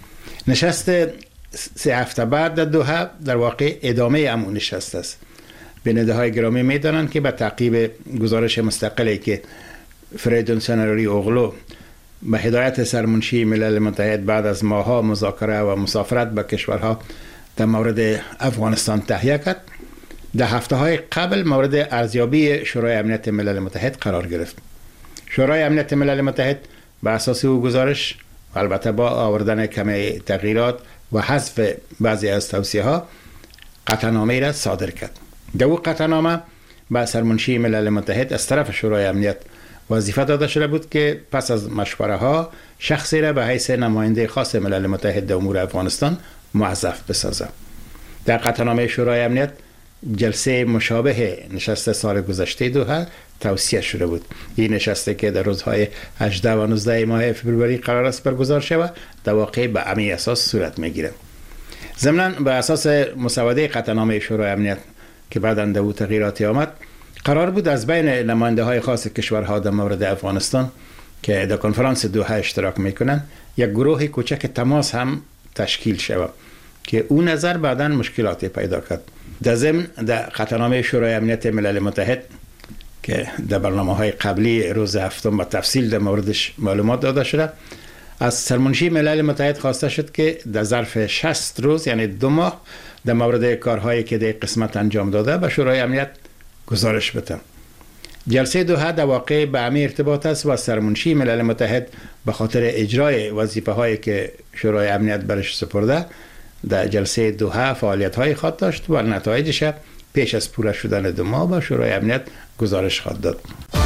نشست 3 هفته بعد در دوحه در واقع ادامه همون نشست است. بیننده های گرامی میدانند که به تعقیب گزارش مستقلی که فریدون سنراری اوغلو به هدایت سرمنشی ملل متحد بعد از ماه‌ها مذاکره و مسافرت به کشورها در مورد افغانستان تهیه کرد، در هفته‌های قبل مورد ارزیابی شورای امنیت ملل متحد قرار گرفت. شورای امنیت ملل متحد به اساس او گزارش و البته با آوردن کمی تغییرات و حذف بعضی از توصیه‌ها قطعنامه را صادر کرد. در او قطعنامه به سرمنشی ملل متحد از طرف شورای امنیت وظیفه داده شده بود که پس از مشوره ها شخصی را به حیث نماینده خاص ملل متحد در امور افغانستان موظف بسازد. در قطعنامه شورای امنیت جلسه مشابه نشست سال گذشته دوحه توصیه شده بود. این نشسته که در روزهای 18 و 19 ماه فوریه قرار است برگزار شود در واقع به همین اساس صورت میگیرد. ضمناً به اساس مسوده قطعنامه شورای امنیت که بعداً در او تغییراتی آمد قرار بود از بین نماینده های خاص کشورها در مورد افغانستان که در کنفرانس دوحه اشتراک میکنند یک گروه کوچک تماس هم تشکیل شود که اون نظر بعداً مشکلاتی پیدا کرد. در ضمن در قطعنامه شورای امنیت ملل متحد که در برنامه‌های قبلی روز هفتم با تفصیل در موردش معلومات داده شده، از سرمنشی ملل متحد خواسته شد که در ظرف 60 روز یعنی 2 ماه در مورد کارهایی که در قسمت انجام داده به شورای امنیت گزارش بده. جلسه دوحه در واقع به همین ارتباط است و سرمنشی ملل متحد به خاطر اجرای وظیفه‌هایی که شورای امنیت برش سپرده در جلسه دوحه فعالیت‌های خود داشت و نتایجش پیش از پوره شدن 2 ماه به شورای امنیت گزارش خواهد داد.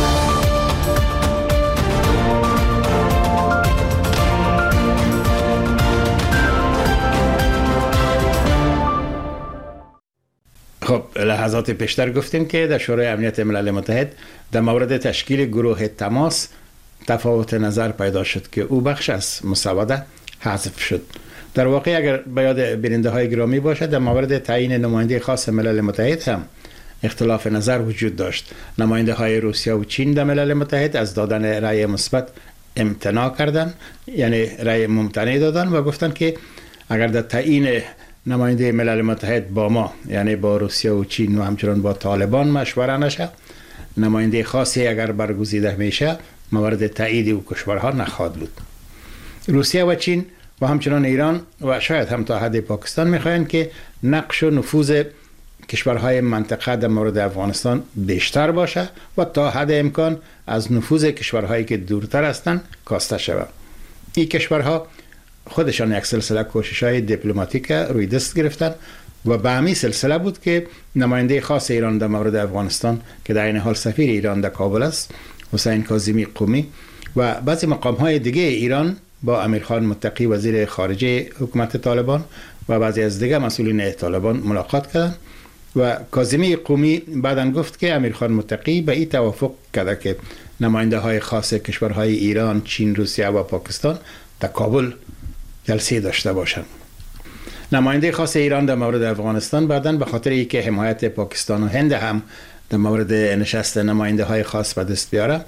خب لحظات پیشتر گفتیم که در شورای امنیت ملل متحد در مورد تشکیل گروه تماس تفاوت نظر پیدا شد که او بخش از مسوده حذف شد. در واقع اگر به یاد بیننده های گرامی باشد در مورد تعیین نماینده خاص ملل متحد هم اختلاف نظر وجود داشت. نماینده های روسیه و چین در ملل متحد از دادن رأی مثبت امتناع کردند، یعنی رأی ممتنع دادن و گفتند که اگر در تعیین نماینده ملل متحد با ما یعنی با روسیه و چین و همچنان با طالبان مشوره نشه، نماینده خاصی اگر برگزیده میشه مورد تایید او کشورها نخواهد بود. روسیه و چین و همچنان ایران و شاید هم تا حد پاکستان میخواهند که نقش و نفوذ کشورهای منطقه در مورد افغانستان بیشتر باشه و تا حد امکان از نفوذ کشورهایی که دورتر هستند کاسته شود. این کشورها خودشان یک سلسله کوشش‌های دیپلماتیک روی دست گرفتن و به همین سلسله بود که نماینده خاص ایران در مورد افغانستان که در این حال سفیر ایران در کابل است، حسین کاظمی قمی و بعضی مقام‌های دیگه ایران با امیرخان متقی وزیر خارجه حکومت طالبان و بعضی از دیگه مسئولین طالبان ملاقات کردند و کاظمی قمی بعداً گفت که امیرخان متقی به این توافق کرده که نماینده های خاص کشورهای ایران، چین، روسیه و پاکستان در کابل جلسه داشته باشند. نماینده خاص ایران در مورد افغانستان بعداً به خاطر اینکه حمایت پاکستان و هند هم در مورد نشست نماینده های خاص به دست بیاره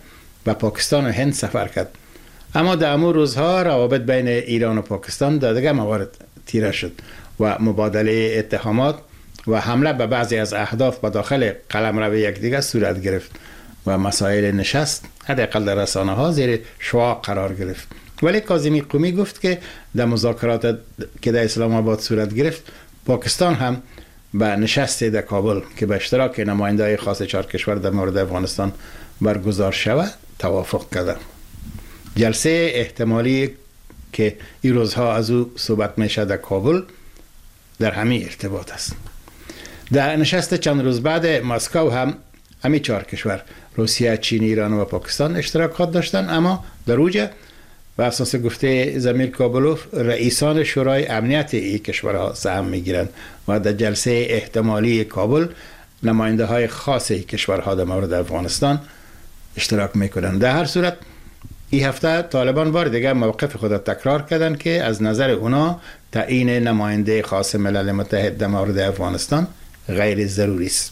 به پاکستان و هند سفر کرد. اما در امور روزها روابط بین ایران و پاکستان در دیگر موارد تیره شد و مبادله اتهامات و حمله به بعضی از اهداف به داخل قلمرو یکدیگر صورت گرفت و مسائل نشست حداقل در رسانه‌ها زیر شعاع قرار گرفت. ولی کاظمی قمی گفت که در مذاکرات که در اسلام آباد صورت گرفت، پاکستان هم به نشست در کابل که به اشتراک نماینده‌های خاص 4 کشور در مورد افغانستان برگزار شود توافق کرد. جلسه احتمالی که این روزها از او صحبت میشه در کابل در همین ارتباط است. در نشست چند روز بعد مسکو هم همین 4 کشور روسیه، چین، ایران و پاکستان اشتراکات داشتن، اما در اوج و اساس گفته زمیر کابلوف رئیسان شورای امنیت این کشورها سهم میگیرند و در جلسه احتمالی کابل نماینده های خاص این کشورها در مورد افغانستان اشتراک میکنند. در هر صورت این هفته طالبان بار دیگر موقف خود را تکرار کردند که از نظر اونا تعیین نماینده خاص ملل متحد در مورد افغانستان غیر ضروری است.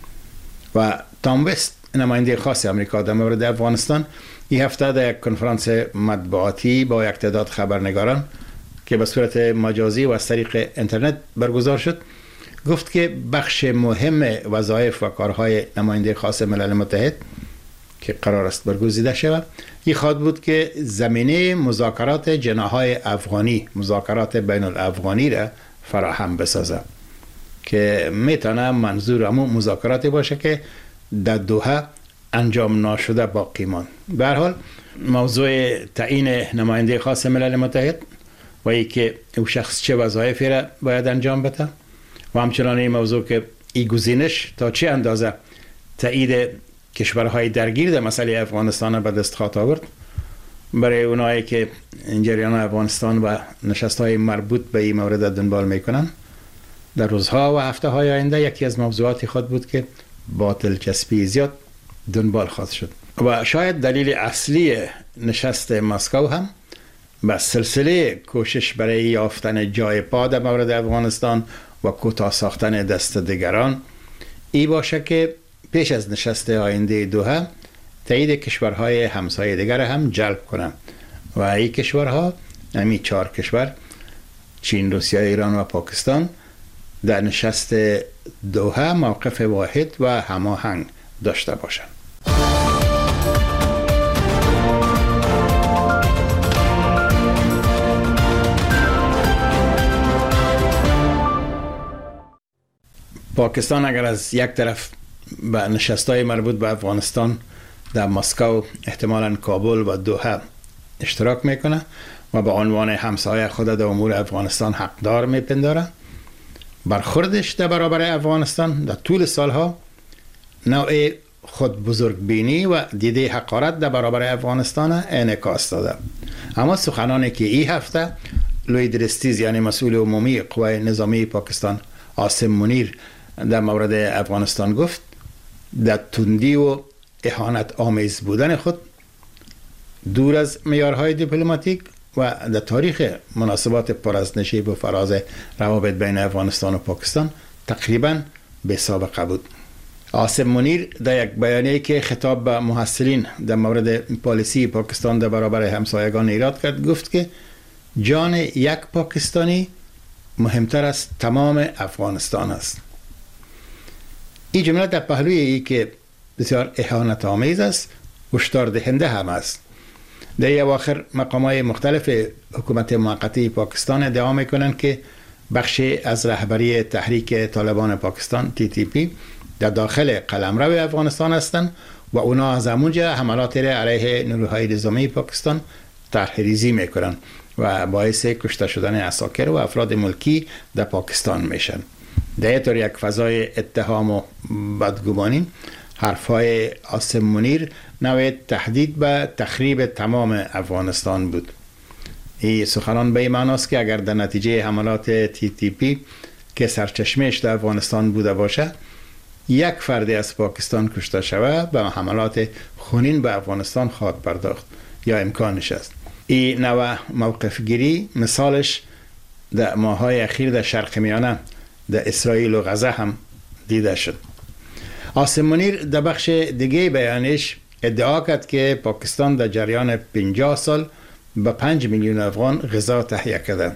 و تام وست نماینده خاص امریکا در مورد افغانستان این هفته در یک کنفرانس مطبوعاتی با یک تعداد خبرنگاران که به صورت مجازی و از طریق اینترنت برگزار شد گفت که بخش مهم وظایف و کارهای نماینده خاص ملل متحد که قرار است برگزیده شود این خواهد بود که زمینه مذاکرات جناح‌های افغانی، مذاکرات بین الافغانی را فراهم بسازه که میتونه منظور همون مذاکراتی باشه که در دوحه انجام ناشده باقی ماند. به هر حال موضوع تعیین نماینده خاص ملل متحد و ای که او شخص چه وظایفی را باید انجام بده و همچنان این موضوع که این گزینش تا چه اندازه تایید کشورهای درگیر در مسئله افغانستان به دست خواهد آورد برای اونایی که جریان افغانستان و نشست‌های مربوط به این مورد دنبال میکنن در روزها و هفته‌های آینده یکی از موضوعات خود بود که با دلچسپی زیاد دنبال خواهد شد و شاید دلیل اصلی نشست مسکو هم به سلسله کوشش برای یافتن جای پا در مورد افغانستان و کوتاه ساختن دست دیگران ای باشه که پیش از نشست آینده دوحه تایید کشورهای همسایه دیگر هم جلب کنند و این کشورها همین 4 کشور چین، روسیه، ایران و پاکستان در نشست دوحه موقف واحد و هماهنگ داشته باشند. پاکستان اگر از یک طرف به نشست‌های مربوط به افغانستان در مسکو، احتمالاً کابل و دوحه اشتراک میکنه و به عنوان همسایه خود در امور افغانستان حقدار میپنداره، برخوردش در برابر افغانستان در طول سالها نوع خود بزرگبینی و دیده حقارت در برابر افغانستان انعکاس داده. اما سخنانی که این هفته لوید رستیز یعنی مسئول عمومی قوای نظامی پاکستان عاصم منیر در مورد افغانستان گفت در تندی و اهانت آمیز بودن خود دور از معیارهای دیپلماتیک و در تاریخ مناسبات پر از نشیب و فراز روابط بین افغانستان و پاکستان تقریبا بی سابقه بود. عاصم منیر در یک بیانیه‌ای که خطاب به محصلین در مورد پالیسی پاکستان در برابر همسایگان ایراد کرد گفت که جان یک پاکستانی مهمتر از تمام افغانستان است. این جمله در پهلوی ای که بسیار اهانت آمیز است هشدار دهنده هم است. در این اواخر مقامات مختلف حکومت موقتی پاکستان ادعا میکنند که بخشی از رهبری تحریک طالبان پاکستان TTP در داخل قلمرو افغانستان هستند و اونا از همونجا حملات علیه نیروهای نظامی پاکستان طرح ریزی میکنند و باعث کشته شدن عساکر و افراد ملکی در پاکستان میشن. در این طور یک فضای اتهام و بدگمانی حرفهای عاصم منیر نوع تهدید به تخریب تمام افغانستان بود. این سخنان به این معناست که اگر در نتیجه حملات TTP که سرچشمهش در افغانستان بوده باشه یک فردی از پاکستان کشته شود و حملات خونین به افغانستان خواهد پرداخت یا امکانش است. این نوع موقف گیری مثالش در ماه‌های اخیر در شرق میانه در اسرائیل و غزه هم دیده شد. عاصم منیر در بخش دیگه بیانش ادعا کرد که پاکستان در جریان 50 سال به 5 میلیون افغان غذا تهیه کرده.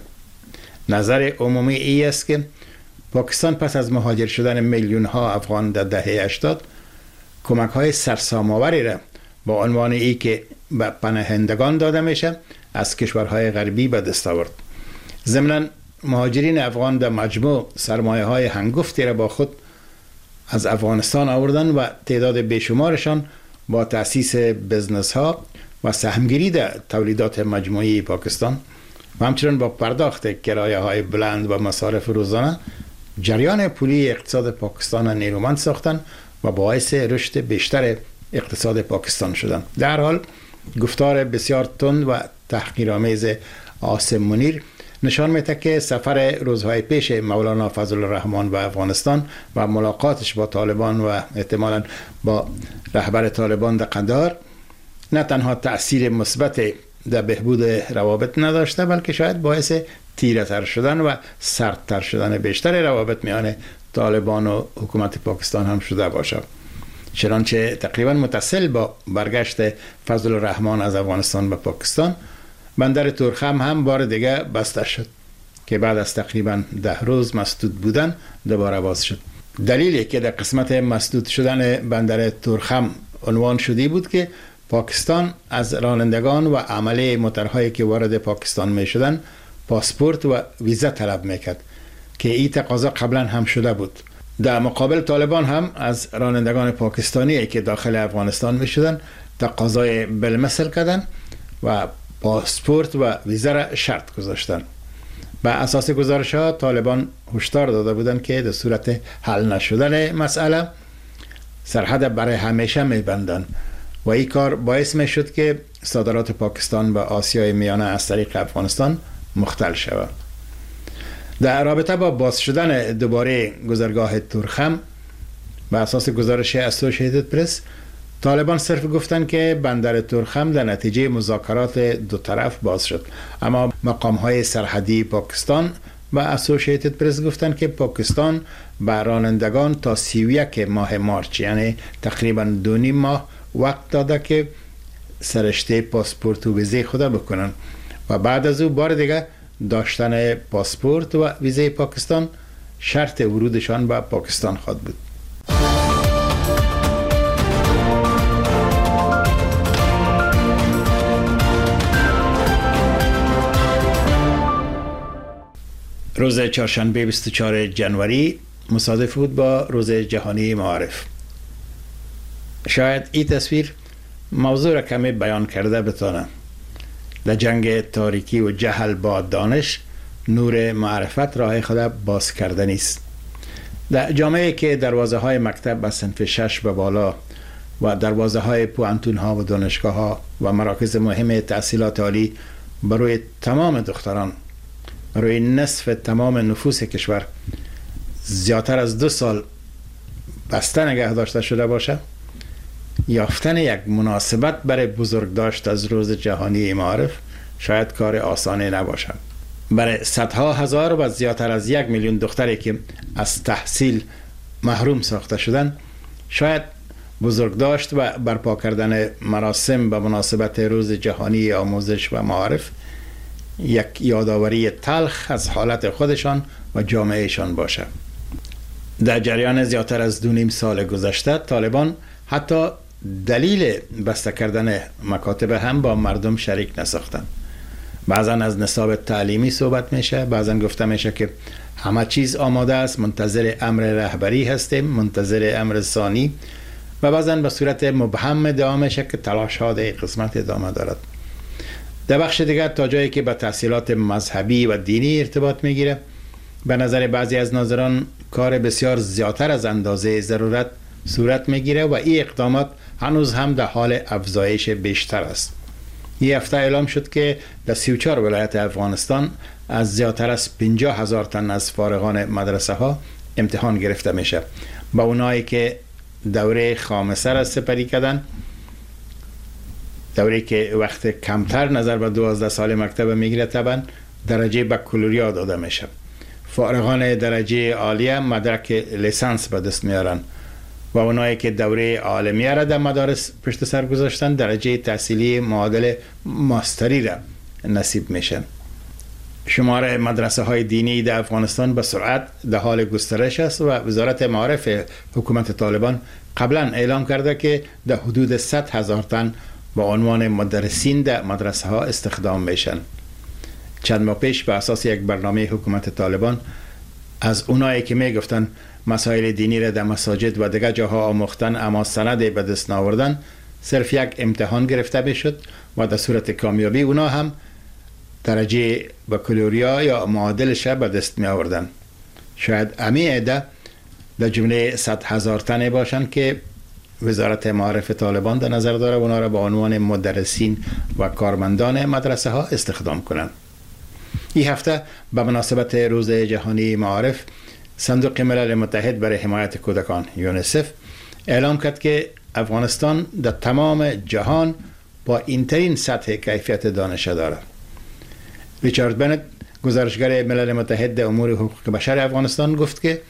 نظر عمومی ای است که پاکستان پس از مهاجر شدن میلیون ها افغان در دهه 80 کمک های سرسام‌آوری را با عنوان ای که به پناهندگان داده میشه از کشورهای غربی به دست آورد. ضمناً مهاجرین افغان در مجموع سرمایه های هنگفتی را با خود از افغانستان آوردن و تعداد بیشمارشان با تأسیس بزنس ها و سهمگیری در تولیدات مجموعی پاکستان و همچنین با پرداخت کرایه های بلند و مصارف روزانه جریان پولی اقتصاد پاکستان نیرومند ساختن و باعث رشد بیشتر اقتصاد پاکستان شدن. در حال گفتار بسیار تند و تحقیرآمیز عاصم منیر نشان میده که سفر روزهای پیش مولانا فضل الرحمن به افغانستان و ملاقاتش با طالبان و احتمالاً با رهبر طالبان در قندهار نه تنها تأثیر مثبت در بهبود روابط نداشته، بلکه شاید باعث تیره تر شدن و سردتر شدن بیشتر روابط میان طالبان و حکومت پاکستان هم شده باشد. چنانچه تقریبا متصل با برگشت فضل الرحمن از افغانستان به پاکستان، بندر تورخم هم بار دیگه بسته شد که بعد از تقریبا 10 روز مسدود بودن دوباره باز شد. دلیلی که در قسمت مسدود شدن بندر تورخم عنوان شده بود که پاکستان از رانندگان و عمله موترهایی که وارد پاکستان می شدن پاسپورت و ویزا طلب میکرد که این تقاضا قبلا هم شده بود. در مقابل طالبان هم از رانندگان پاکستانی که داخل افغانستان می شدن تقاضای بالمثل کردن و پاسپورت و ویزا را شرط گذاشتن. به اساس گزارش ها طالبان هشدار داده بودند که در صورت حل نشدن مسئله سرحد برای همیشه میبندن و این کار باعث می شد که صادرات پاکستان به آسیای میانه از طریق افغانستان مختل شود. در رابطه با باز شدن دوباره گذرگاه تورخم به اساس گزارش اسوسییتد پرس، طالبان صرف گفتن که بندر تورخم در نتیجه مذاکرات دو طرف باز شد، اما مقام‌های سرحدی پاکستان و اسوسییتد پرس گفتن که پاکستان به رانندگان تا 31 ماه مارچ یعنی تقریبا 2.5 ماه وقت داده که سرشته پاسپورت و ویزه خود بکنن و بعد از او بار دیگه داشتن پاسپورت و ویزه پاکستان شرط ورودشان به پاکستان خواهد بود. روز چهارشنبه 24 جنوری مصادف بود با روز جهانی معارف. شاید این تصویر موضوع را کمی بیان کرده بتانه. در جنگ تاریکی و جهل با دانش، نور معرفت راه خود باز کرده نیست. در جامعه که دروازه های مکتب از صنف 6 به بالا و دروازه های پوانتون ها و دانشگاه ها و مراکز مهم تحصیلات عالی برای تمام دختران، برای نصف تمام نفوس کشور زیادتر از 2 سال بسته نگه داشته شده باشه، یافتن یک مناسبت برای بزرگ داشت از روز جهانی معارف شاید کار آسانی نباشد. برای صدها هزار و زیادتر از 1 میلیون دختری که از تحصیل محروم ساخته شدن، شاید بزرگ داشت و برپا کردن مراسم به مناسبت روز جهانی آموزش و معارف یک یادآوری تلخ از حالت خودشان و جامعهشان باشه. در جریان زیادتر از 2.5 سال گذشته طالبان حتی دلیل بسته کردن مکاتب هم با مردم شریک نساختن. بعضا از نصاب تعلیمی صحبت میشه، بعضا گفته میشه که همه چیز آماده است، منتظر امر رهبری هستیم، منتظر امر ثانی، و بعضا به صورت مبهم ادعا میشه که تلاش ها در قسمت ادامه دارد. در بخش دیگر تا جایی که به تحصیلات مذهبی و دینی ارتباط میگیره، به نظر بعضی از ناظران کار بسیار زیادتر از اندازه ضرورت صورت میگیره و این اقدامات هنوز هم در حال افزایش بیشتر است. این هفته اعلام شد که در 34 ولایت افغانستان از زیادتر از 50,000 تن از فارغان مدرسه ها امتحان گرفته میشه. با اونایی که دوره خامسه را سپری کردن، دوره که وقت کمتر نظر به 12 سال مکتب میگیره، طبعا درجه بکالوریا داده میشه. فارغان درجه عالیه مدرک لیسانس به دست میارن و اونایی که دوره عالمیه را در مدارس پشت سر گذاشتن درجه تحصیلی معادل ماستری را نصیب میشن. شمار مدرسه های دینی در افغانستان به سرعت در حال گسترش است و وزارت معارف حکومت طالبان قبلا اعلام کرده که در حدود 100,000 تن با عنوان مدرسین در مدرسه ها استخدام میشن. چند ماه پیش به اساس یک برنامه حکومت طالبان از اونایی که میگفتن مسائل دینی را در مساجد و دیگر جاها آموختن اما سند به دست نآوردن، صرف یک امتحان گرفته میشد و در صورت کامیابی اونا هم درجه بکالوریا یا معادلش به دست می آوردن. شاید امی عده در جمله 100,000 تنه باشند که وزارت معارف طالبان در نظر داره اونا را به عنوان مدرسین و کارمندان مدرسه ها استخدام کنند. این هفته به مناسبت روز جهانی معارف، صندوق ملل متحد برای حمایت کودکان یونیسف اعلام کرد که افغانستان در تمام جهان با اینترین سطح کیفیت دانش دارد. ریچارد بنت، گزارشگر ملل متحد در امور حقوق بشر افغانستان، گفت که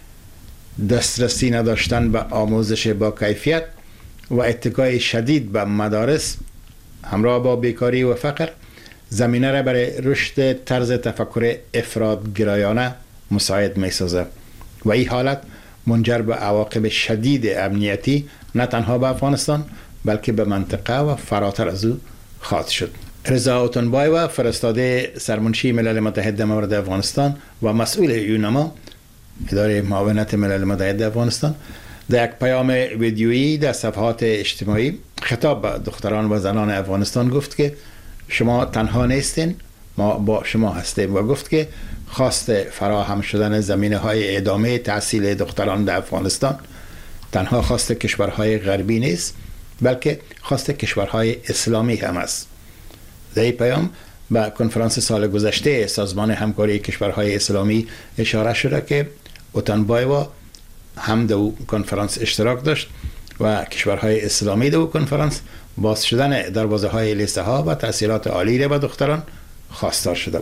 دسترسی نداشتن به آموزش با کیفیت و اتکای شدید به مدارس همراه با بیکاری و فقر زمینه را برای رشد طرز تفکر افراط‌گرایانه مساعد می سازد و این حالت منجر به عواقب شدید امنیتی نه تنها به افغانستان بلکه به منطقه و فراتر از او خواهد شد. رضا اوتنبایو، فرستاده سرمنشی ملل متحد در مورد افغانستان و مسئول یونما، اداره معاونت ملل متحد افغانستان، در یک پیام ویدیویی در صفحات اجتماعی خطاب به دختران و زنان افغانستان گفت که شما تنها نیستین، ما با شما هستیم، و گفت که خواست فراهم شدن زمینه‌های ادامه تحصیل دختران در افغانستان تنها خواست کشورهای غربی نیست بلکه خواست کشورهای اسلامی هم است. در این پیام به کنفرانس سال گذشته سازمان همکاری کشورهای اسلامی اشاره شده که اوتنبایو هم در کنفرانس اشتراک داشت و کشورهای اسلامی در کنفرانس باز شدن دروازه‌های لیسه ها و تحصیلات عالی را به دختران خواستار شده.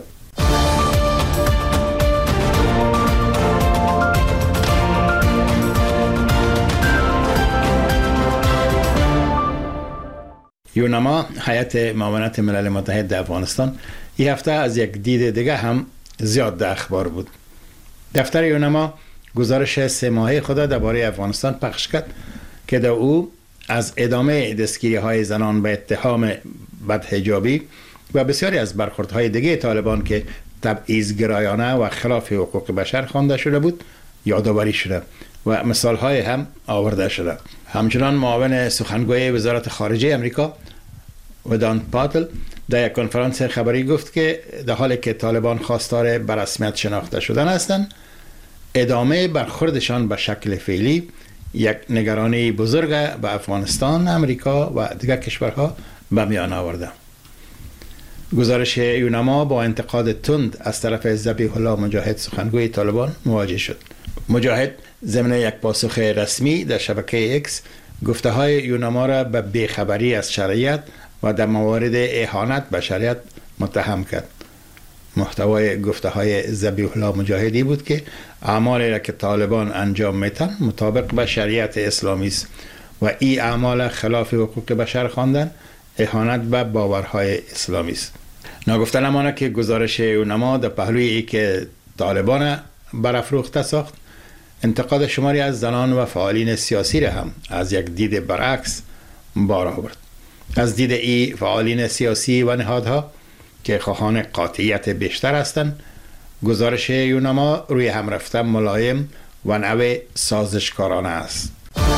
یونما، هیئت معاونت ملل متحد در افغانستان، این هفته از یک دید دیگه هم زیاد در اخبار بود. دفتر یونما گزارش 3 ماهه خود درباره افغانستان پخش کرد که در او از ادامه دستگیری‌های زنان به اتهام بدحجابی و بسیاری از برخوردهای دیگه طالبان که تبعیض‌گرایانه و خلاف حقوق بشر خوانده شده بود یادآوری شده و مثال‌های هم آورده شده. همچنان معاون سخنگوی وزارت خارجه امریکا ودان پاتل در یک کنفرانس خبری گفت که در حالی که طالبان خواستار به رسمیت شناخته شدن هستند، ادامه برخوردشان به شکل فعلی یک نگرانی بزرگ به افغانستان، امریکا و دیگر کشورها به میان آورده. گزارش یونما با انتقاد تند از طرف ذبیح الله مجاهد، سخنگوی طالبان، مواجه شد. مجاهد ضمن یک پاسخ رسمی در شبکه اکس گفته های یونما را به بیخبری از شریعت و در موارد اهانت به شریعت متهم کرد. محتوای گفته های ذبیح الله مجاهدی بود که اعمالی را که طالبان انجام میتن مطابق به شریعت اسلامی است و این اعمال خلاف حقوق بشر خواندن اهانت به باورهای اسلامی است. ناگفته نماند که گزارش یونما در پهلوی ای که طالبان برافروخته ساخت، انتقاد شماری از زنان و فعالین سیاسی را هم از یک دید برعکس بار آورد. از دید ای فعالین سیاسی و نهادها که خواهان قاطعیت بیشتر هستند، گزارش یونما روی هم رفته ملایم و نوع سازشکارانه است.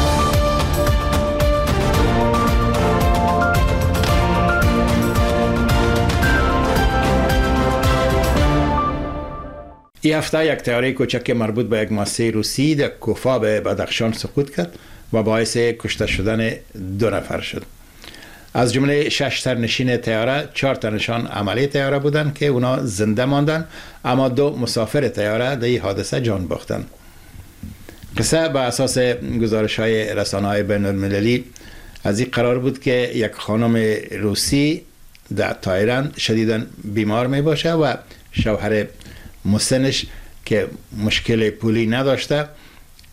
این هفته یک طیاره کوچک مربوط به یک مؤسسه روسی در کوفا به بدخشان سقوط کرد و باعث کشته شدن 2 نفر شد. از جمله 6 سرنشین طیاره 4 تنشان عملی طیاره بودند که اونا زنده ماندن، اما 2 مسافر طیاره در این حادثه جان باختند. قصه به اساس گزارش‌های رسانه‌های بین‌المللی از این قرار بود که یک خانم روسی در تایلند شدیداً بیمار می باشه و شوهر مسنش که مشکل پولی نداشته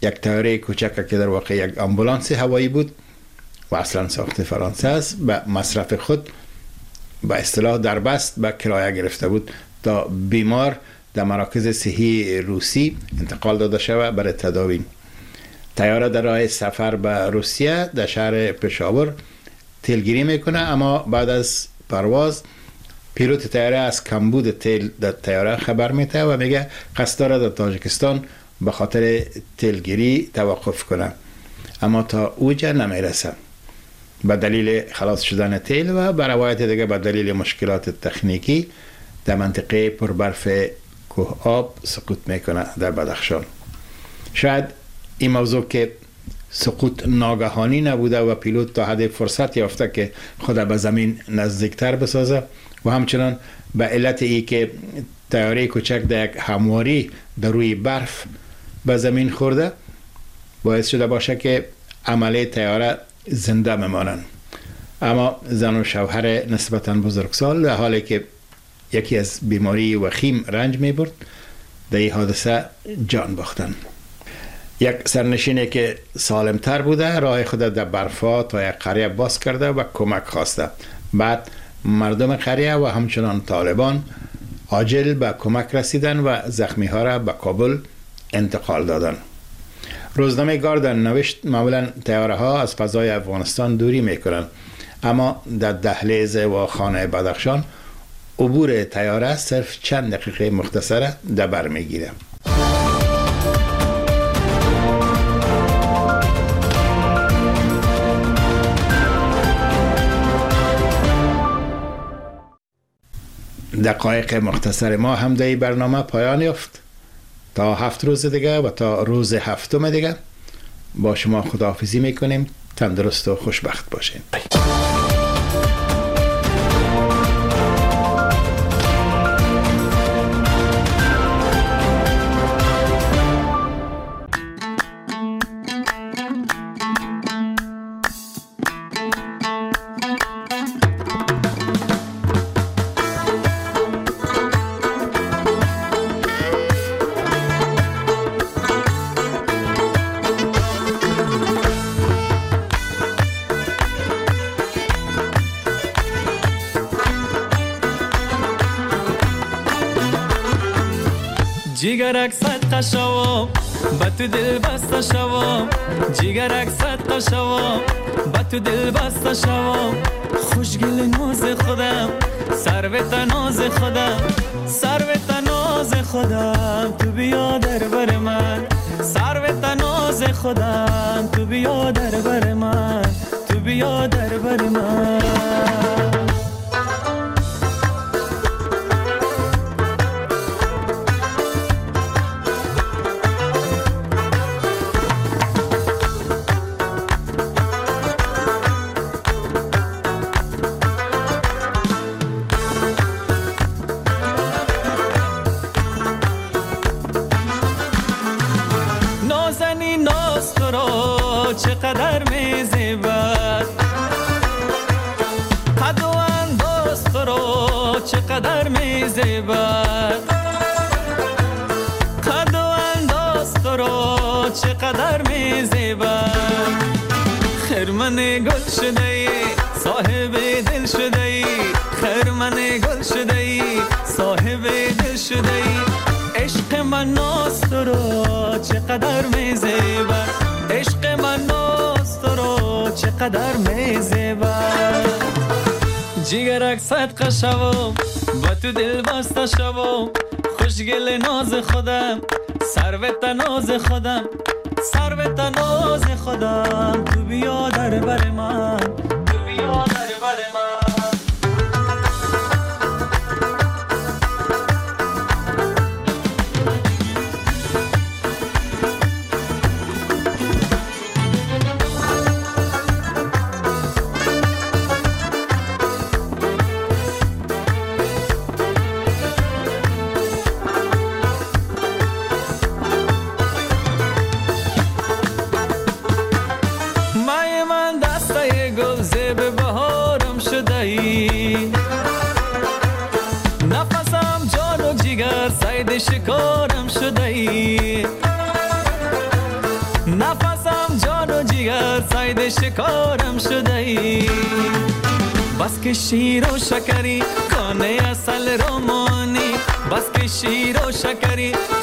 یک طیاره کوچک که در واقع یک آمبولانس هوایی بود و اصلا ساخت فرانسه است، به مصرف خود به اصطلاح دربست به کرایه گرفته بود تا بیمار در مراکز صحی روسی انتقال داده شود برای تداوی. طیاره در راه سفر به روسیه در شهر پشاور تیلگیری میکنه، اما بعد از پرواز پیلوت طیاره از کمبود تیل در طیاره خبر میده و میگه قصد داره در تاجیکستان به خاطر تیلگیری توقف کنه، اما تا اوجا نمیرسه به دلیل خلاص شدن تیل و به روایت دیگه به دلیل مشکلات تکنیکی در منطقه پربرف کوه آب سقوط میکنه در بدخشان. شاید این موضوع که سقوط ناگهانی نبوده و پیلوت تا حد فرصت یافته که خود به زمین نزدیکتر بسازه و همچنان به علت ای که طیاره کوچک در یک همواری در روی برف به زمین خورده باعث شده باشه که عمله طیاره زنده بمانند. اما زن و شوهر نسبتاً بزرگسال در حالی که یکی از بیماری وخیم رنج می برد در این حادثه جان باختند. یک سرنشینی که سالمتر بوده راه خود در برفا تا یک قریه باز کرده و کمک خواسته. بعد مردم قریه و همچنان طالبان عاجل به کمک رسیدن و زخمی ها را به کابل انتقال دادن. روزنامه گاردن نوشت معمولا طیاره ها از فضای افغانستان دوری میکنن، اما در دهلیز و خانه بدخشان عبور طیاره صرف چند دقیقه مختصره در بر میگیره. دقایق مختصر ما هم در این برنامه پایان یافت. تا 7 روز دیگه و تا روز 7 دیگه با شما خداحافظی میکنیم. تندرست و خوشبخت باشین. جیگرک صد قشوام با تو دل بسته شوام، جیگرک صد قشوام با تو دل بسته شوام، خوشگل ناز خودم سروت ناز خودم، سروت ناز خودم تو بیا در بر من، سروت ناز خودم تو بیا در بر من، تو بیا در بر من. چقدر میزیبد قد و انداز تو رو، چقدر میزیبد قد و انداز تو رو، چقدر میزیبد. خرمن گل شده ای صاحب دل شده ای، خرمن گل شده ای صاحب دل شده ای. عشق من ناز تو رو چقدر میزیبد، عشق من ناز تو رو چقدر میزیبد. جیگرک صد قشوام با تو دل بسته شوام، خوشگل ناز خودم سروت ناز خودم، سروت ناز خودم تو بیا در بر من، تو بیا در بر من. کارم شده ای. بس که شیر و شکری کانه اصل رومانی، بس که شیر و شکری